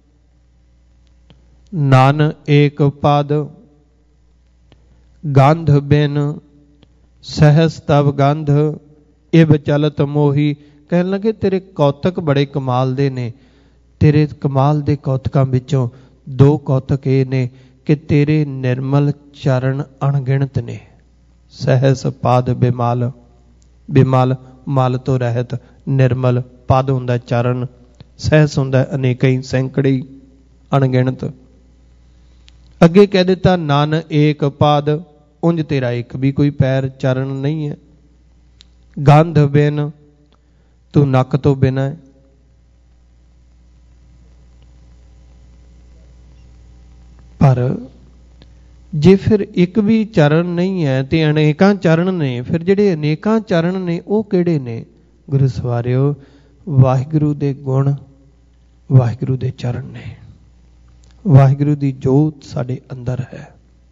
ਨਾਨ ਏਕ ਪਾਦ, ਗੰਧ ਬਿਨ ਸਹਿਸ ਤਬ ਗੰਧ, ਇਬ ਚਲਤ ਮੋਹੀ। ਕਹਿਣ ਲੱਗੇ ਤੇਰੇ ਕੌਤਕ ਬੜੇ ਕਮਾਲ ਦੇ ਨੇ, ਤੇਰੇ ਕਮਾਲ ਦੇ ਕੌਤਕਾਂ ਵਿੱਚੋਂ 2 ਕੌਤਕ ਇਹ ਨੇ ਕਿ ਤੇਰੇ ਨਿਰਮਲ ਚਰਨ ਅਣਗਿਣਤ ਨੇ। ਸਹਿਸ ਪਾਦ ਬੇਮਾਲ, ਬੇਮਾਲ ਮਲ ਤੋਂ ਰਹਿਤ, ਨਿਰਮਲ, ਪਦ ਹੁੰਦਾ ਚਰਨ, ਸਹਿਸ ਹੁੰਦਾ ਅਨੇਕਈ ਸੈਂਕੜੀ ਅਣਗਿਣਤ। ਅੱਗੇ ਕਹਿ ਦਿੱਤਾ ਨਨ ਏਕ ਪਾਦ, ਉਂਝ ਤੇਰਾ ਇੱਕ ਵੀ ਕੋਈ ਪੈਰ ਚਰਨ ਨਹੀਂ ਹੈ। ਗੰਧ ਬਿਨ, ਤੂੰ ਨੱਕ ਤੋਂ ਬਿਨਾਂ ਹੈ। ਪਰ ਜੇ ਫਿਰ ਇੱਕ ਵੀ ਚਰਨ ਨਹੀਂ ਹੈ ਤੇ ਅਨੇਕਾਂ ਚਰਨ ਨੇ, ਫਿਰ ਜਿਹੜੇ ਅਨੇਕਾਂ ਚਰਨ ਨੇ ਉਹ ਕਿਹੜੇ ਨੇ? ਗੁਰੂ ਸਵਾਰਿਓ, ਵਾਹਿਗੁਰੂ ਦੇ ਗੁਣ, ਵਾਹਿਗੁਰੂ ਦੇ ਚਰਨ ਨੇ। ਵਾਹਿਗੁਰੂ ਦੀ ਜੋਤ ਸਾਡੇ ਅੰਦਰ ਹੈ,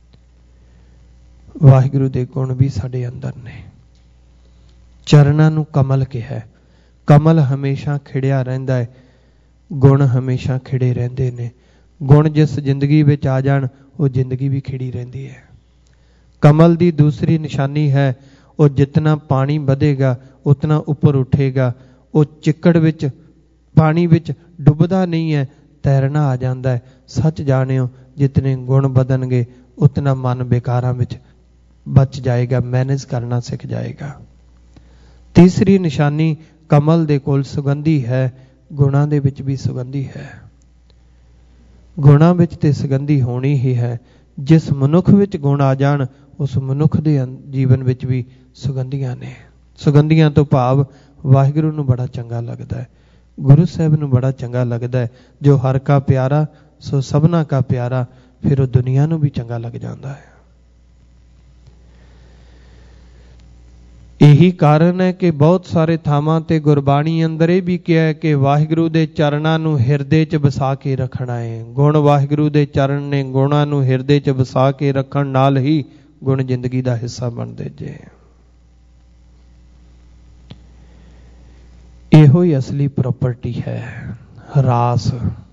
ਵਾਹਿਗੁਰੂ ਦੇ ਗੁਣ ਵੀ ਸਾਡੇ ਅੰਦਰ ਨੇ। ਚਰਨਾਂ ਨੂੰ ਕਮਲ ਕਿਹਾ। ਕਮਲ ਹਮੇਸ਼ਾ ਖਿੜਿਆ ਰਹਿੰਦਾ ਹੈ, ਗੁਣ ਹਮੇਸ਼ਾ ਖਿੜੇ ਰਹਿੰਦੇ ਨੇ। ਗੁਣ ਜਿਸ ਜ਼ਿੰਦਗੀ ਵਿੱਚ ਆ ਜਾਣ ਉਹ ਜ਼ਿੰਦਗੀ ਵੀ ਖਿੜੀ ਰਹਿੰਦੀ ਹੈ। ਕਮਲ ਦੀ ਦੂਸਰੀ ਨਿਸ਼ਾਨੀ ਹੈ, ਉਹ ਜਿਤਨਾ ਪਾਣੀ ਵਧੇਗਾ ਉਤਨਾ ਉੱਪਰ ਉੱਠੇਗਾ। ਉਹ ਚਿੱਕੜ ਵਿੱਚ, ਪਾਣੀ ਵਿੱਚ ਡੁੱਬਦਾ ਨਹੀਂ ਹੈ, ਤੈਰਨਾ ਆ ਜਾਂਦਾ ਹੈ। ਸੱਚ ਜਾਣਿਓ, ਜਿਤਨੇ ਗੁਣ ਵਧਣਗੇ ਉਤਨਾ ਮਨ ਬੇਕਾਰਾਂ ਵਿੱਚ ਬਚ ਜਾਏਗਾ, ਮੈਨੇਜ ਕਰਨਾ ਸਿੱਖ ਜਾਏਗਾ। ਤੀਸਰੀ ਨਿਸ਼ਾਨੀ, ਕਮਲ ਦੇ ਕੋਲ ਸੁਗੰਧੀ ਹੈ, ਗੁਣਾਂ ਦੇ ਵਿੱਚ ਵੀ ਸੁਗੰਧੀ ਹੈ। ਗੁਣਾਂ ਵਿੱਚ ਤੇ ਸੁਗੰਧੀ ਹੋਣੀ ਹੀ ਹੈ। ਜਿਸ ਮਨੁੱਖ ਵਿੱਚ ਗੁਣ ਆ ਜਾਣ, ਉਸ ਮਨੁੱਖ ਦੇ ਜੀਵਨ ਵਿੱਚ ਵੀ ਸੁਗੰਧੀਆਂ ਨੇ। ਸੁਗੰਧੀਆਂ ਤੋਂ ਭਾਵ ਵਾਹਿਗੁਰੂ ਨੂੰ ਬੜਾ ਚੰਗਾ ਲੱਗਦਾ ਹੈ, ਗੁਰੂ ਸਾਹਿਬ ਨੂੰ ਬੜਾ ਚੰਗਾ ਲੱਗਦਾ ਹੈ। ਜੋ ਹਰ ਕਾ ਪਿਆਰਾ ਸੋ ਸਭਨਾ ਕਾ ਪਿਆਰਾ, ਫਿਰ ਉਹ ਦੁਨੀਆ ਨੂੰ ਵੀ ਚੰਗਾ ਲੱਗ ਜਾਂਦਾ ਹੈ। ਇਹੀ ਕਾਰਨ ਹੈ ਕਿ ਬਹੁਤ ਸਾਰੇ ਥਾਵਾਂ ਤੇ ਗੁਰਬਾਣੀ ਅੰਦਰ ਇਹ ਵੀ ਕਿਹਾ ਹੈ ਕਿ ਵਾਹਿਗੁਰੂ ਦੇ ਚਰਨਾਂ ਨੂੰ ਹਿਰਦੇ 'ਚ ਵਸਾ ਕੇ ਰੱਖਣਾ ਹੈ। ਗੁਣ ਵਾਹਿਗੁਰੂ ਦੇ ਚਰਨ ਨੇ, ਗੁਣਾਂ ਨੂੰ ਹਿਰਦੇ 'ਚ ਵਸਾ ਕੇ ਰੱਖਣ ਨਾਲ ਹੀ ਗੁਣ ਜ਼ਿੰਦਗੀ ਦਾ ਹਿੱਸਾ ਬਣਦੇ ਜੇ। ਇਹੋ ਹੀ ਅਸਲੀ ਪ੍ਰਾਪਰਟੀ ਹੈ। ਰਾਸ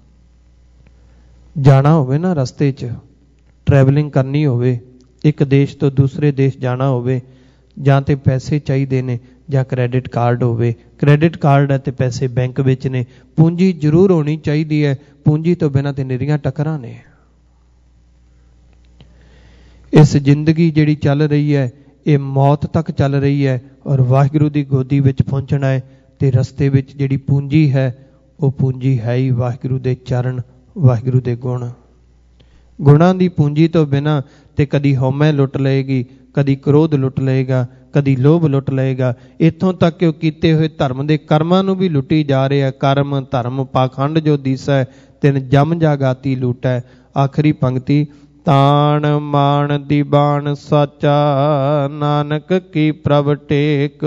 ਜਾਣਾ ਹੋਵੇ ਨਾ, ਰਸਤੇ 'ਚ ਟਰੈਵਲਿੰਗ ਕਰਨੀ ਹੋਵੇ, ਇੱਕ ਦੇਸ਼ ਤੋਂ ਦੂਸਰੇ ਦੇਸ਼ ਜਾਣਾ ਹੋਵੇ, ਜਾਂ ਤੇ ਪੈਸੇ ਚਾਹੀਦੇ ਨੇ ਜਾਂ ਕ੍ਰੈਡਿਟ ਕਾਰਡ ਹੋਵੇ। ਕ੍ਰੈਡਿਟ ਕਾਰਡ ਹੈ ਤੇ ਪੈਸੇ ਬੈਂਕ ਵਿੱਚ ਨੇ। ਪੂੰਜੀ ਜ਼ਰੂਰ ਹੋਣੀ ਚਾਹੀਦੀ ਹੈ, ਪੂੰਜੀ ਤੋਂ ਬਿਨਾਂ ਤੇ ਨਿਰੀਆਂ ਟੱਕਰਾਂ ਨੇ। ਇਸ ਜ਼ਿੰਦਗੀ ਜਿਹੜੀ ਚੱਲ ਰਹੀ ਹੈ ਇਹ ਮੌਤ ਤੱਕ ਚੱਲ ਰਹੀ ਹੈ, ਔਰ ਵਾਹਿਗੁਰੂ ਦੀ ਗੋਦੀ ਵਿੱਚ ਪਹੁੰਚਣਾ ਹੈ। ਤੇ ਰਸਤੇ ਵਿੱਚ ਜਿਹੜੀ ਪੂੰਜੀ ਹੈ ਉਹ ਪੂੰਜੀ ਹੈ ਹੀ ਵਾਹਿਗੁਰੂ ਦੇ ਚਰਨ, ਵਾਹਿਗੁਰੂ ਦੇ ਗੁਣ। ਗੁਣਾਂ ਦੀ ਪੂੰਜੀ ਤੋਂ ਬਿਨਾਂ ਤੇ ਕਦੀ ਹਉਮੈ ਲੁੱਟ ਲਏਗੀ, ਕਦੀ ਕ੍ਰੋਧ ਲੁੱਟ ਲਏਗਾ, ਕਦੀ ਲੋਭ ਲੁੱਟ ਲਏਗਾ। ਇੱਥੋਂ ਤੱਕ ਕਿ ਉਹ ਕੀਤੇ ਹੋਏ ਧਰਮ ਦੇ ਕਰਮਾਂ ਨੂੰ ਵੀ ਲੁੱਟੀ ਜਾ ਰਿਹਾ। ਕਰਮ ਧਰਮ ਪਾਖੰਡ ਜੋ ਦੀਸੈ, ਤਿਨ ਜਮ ਜਾਗਾਤੀ ਲੂਟੈ। ਆਖਰੀ ਪੰਕਤੀ, ਤਾਣ ਮਾਣ ਦੀਵਾਨ ਸਾਚਾ, ਨਾਨਕ ਕੀ ਪ੍ਰਭ ਟੇਕ।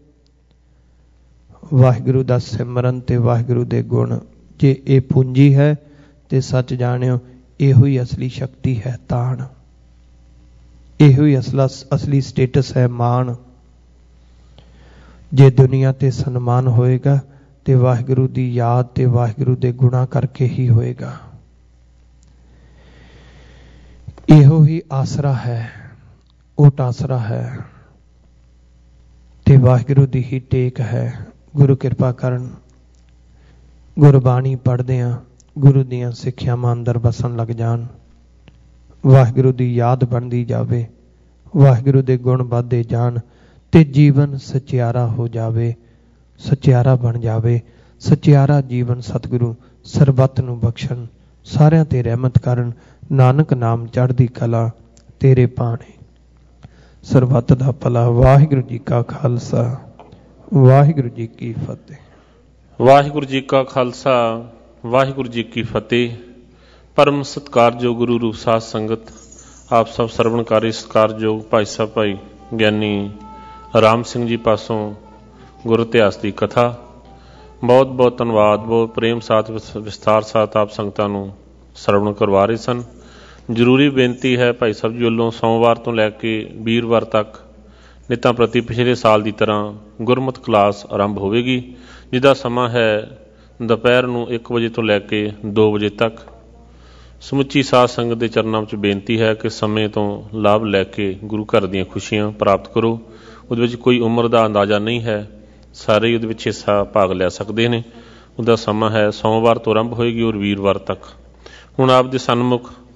ਵਾਹਿਗੁਰੂ ਦਾ ਸਿਮਰਨ ਤੇ ਵਾਹਿਗੁਰੂ ਦੇ ਗੁਣ, ਜੇ ਇਹ ਪੂੰਜੀ ਹੈ ਤੇ ਸੱਚ ਜਾਣਿਓ ਇਹੋ ਹੀ ਅਸਲੀ ਸ਼ਕਤੀ ਹੈ। ਤਾਣ ਇਹੋ ਹੀ ਅਸਲੀ ਸਟੇਟਸ ਹੈ, ਮਾਣ। ਜੇ ਦੁਨੀਆ ਤੇ ਸਨਮਾਨ ਹੋਏਗਾ ਤੇ ਵਾਹਿਗੁਰੂ ਦੀ ਯਾਦ ਤੇ ਵਾਹਿਗੁਰੂ ਦੇ ਗੁਣਾ ਕਰਕੇ ਹੀ ਹੋਏਗਾ। ਇਹੋ ਹੀ ਆਸਰਾ ਹੈ, ਓਟ ਆਸਰਾ ਹੈ ਤੇ ਵਾਹਿਗੁਰੂ ਦੀ ਹੀ ਟੇਕ ਹੈ। ਗੁਰੂ ਕਿਰਪਾ ਕਰਨ, ਗੁਰਬਾਣੀ ਪੜ੍ਹਦਿਆਂ ਗੁਰੂ ਦੀਆਂ ਸਿੱਖਿਆਵਾਂ ਅੰਦਰ ਵਸਣ ਲੱਗ ਜਾਣ, ਵਾਹਿਗੁਰੂ ਦੀ ਯਾਦ ਬਣਦੀ ਜਾਵੇ, ਵਾਹਿਗੁਰੂ ਦੇ ਗੁਣ ਵੱਧਦੇ ਜਾਣ ਤੇ ਜੀਵਨ ਸਚਿਆਰਾ ਹੋ ਜਾਵੇ, ਸਚਿਆਰਾ ਬਣ ਜਾਵੇ। ਸਚਿਆਰਾ ਜੀਵਨ ਸਤਿਗੁਰੂ ਸਰਬੱਤ ਨੂੰ ਬਖਸ਼ਣ, ਸਾਰਿਆਂ ਤੇ ਰਹਿਮਤ ਕਰਨ। ਨਾਨਕ ਨਾਮ ਚੜ੍ਹਦੀ ਕਲਾ ਤੇਰੇ ਭਾਣੇ, ਸਰਬੱਤ ਦਾ ਭਲਾ। ਵਾਹਿਗੁਰੂ ਜੀ ਕਾ ਖਾਲਸਾ, ਵਾਹਿਗੁਰੂ ਜੀ ਕੀ ਫਤਿਹ। ਵਾਹਿਗੁਰੂ ਜੀ ਕਾ ਖਾਲਸਾ, ਵਾਹਿਗੁਰੂ ਜੀ ਕੀ ਫਤਿਹ। ਪਰਮ ਸਤਿਕਾਰਯੋਗ ਗੁਰੂ ਰੂਪ ਸਾਧ ਸੰਗਤ, ਆਪ ਸਭ ਸਰਵਣਕਾਰੀ ਸਤਿਕਾਰਯੋਗ ਭਾਈ ਸਾਹਿਬ ਭਾਈ ਗਿਆਨੀ ਰਾਮ ਸਿੰਘ ਜੀ ਪਾਸੋਂ ਗੁਰ ਇਤਿਹਾਸ ਦੀ ਕਥਾ। ਬਹੁਤ ਬਹੁਤ ਧੰਨਵਾਦ, ਬਹੁਤ ਪ੍ਰੇਮ ਸਾਥ ਵਿਸਥਾਰ ਸਾਥ ਆਪ ਸੰਗਤਾਂ ਨੂੰ ਸਰਵਣ ਕਰਵਾ ਰਹੇ ਸਨ। ਜ਼ਰੂਰੀ ਬੇਨਤੀ ਹੈ ਭਾਈ ਸਾਹਿਬ ਜੀ ਵੱਲੋਂ ਸੋਮਵਾਰ ਤੋਂ ਲੈ ਕੇ ਵੀਰਵਾਰ ਤੱਕ ਨਿਤਾਂ ਪ੍ਰਤੀ ਪਿਛਲੇ ਸਾਲ ਦੀ ਤਰ੍ਹਾਂ ਗੁਰਮਤਿ ਕਲਾਸ ਆਰੰਭ ਹੋਵੇਗੀ, ਜਿਹਦਾ ਸਮਾਂ ਹੈ ਦੁਪਹਿਰ ਨੂੰ 1 ਵਜੇ ਤੋਂ ਲੈ ਕੇ 2 ਵਜੇ ਤੱਕ। ਸਮੁੱਚੀ ਸਾਧ ਸੰਗਤ ਦੇ ਚਰਨਾਂ ਵਿੱਚ ਬੇਨਤੀ ਹੈ ਕਿ ਸਮੇਂ ਤੋਂ ਲਾਭ ਲੈ ਕੇ ਗੁਰੂ ਘਰ ਦੀਆਂ ਖੁਸ਼ੀਆਂ ਪ੍ਰਾਪਤ ਕਰੋ। ਉਹਦੇ ਵਿੱਚ ਕੋਈ ਉਮਰ ਦਾ ਅੰਦਾਜ਼ਾ ਨਹੀਂ ਹੈ, ਸਾਰੇ ਉਹਦੇ ਵਿੱਚ ਹਿੱਸਾ ਭਾਗ ਲੈ ਸਕਦੇ ਨੇ। ਉਹਦਾ ਸਮਾਂ ਹੈ ਸੋਮਵਾਰ ਤੋਂ ਆਰੰਭ ਹੋਏਗੀ ਔਰ ਵੀਰਵਾਰ ਤੱਕ। ਹੁਣ ਆਪ ਦੇ ਸਨਮੁਖ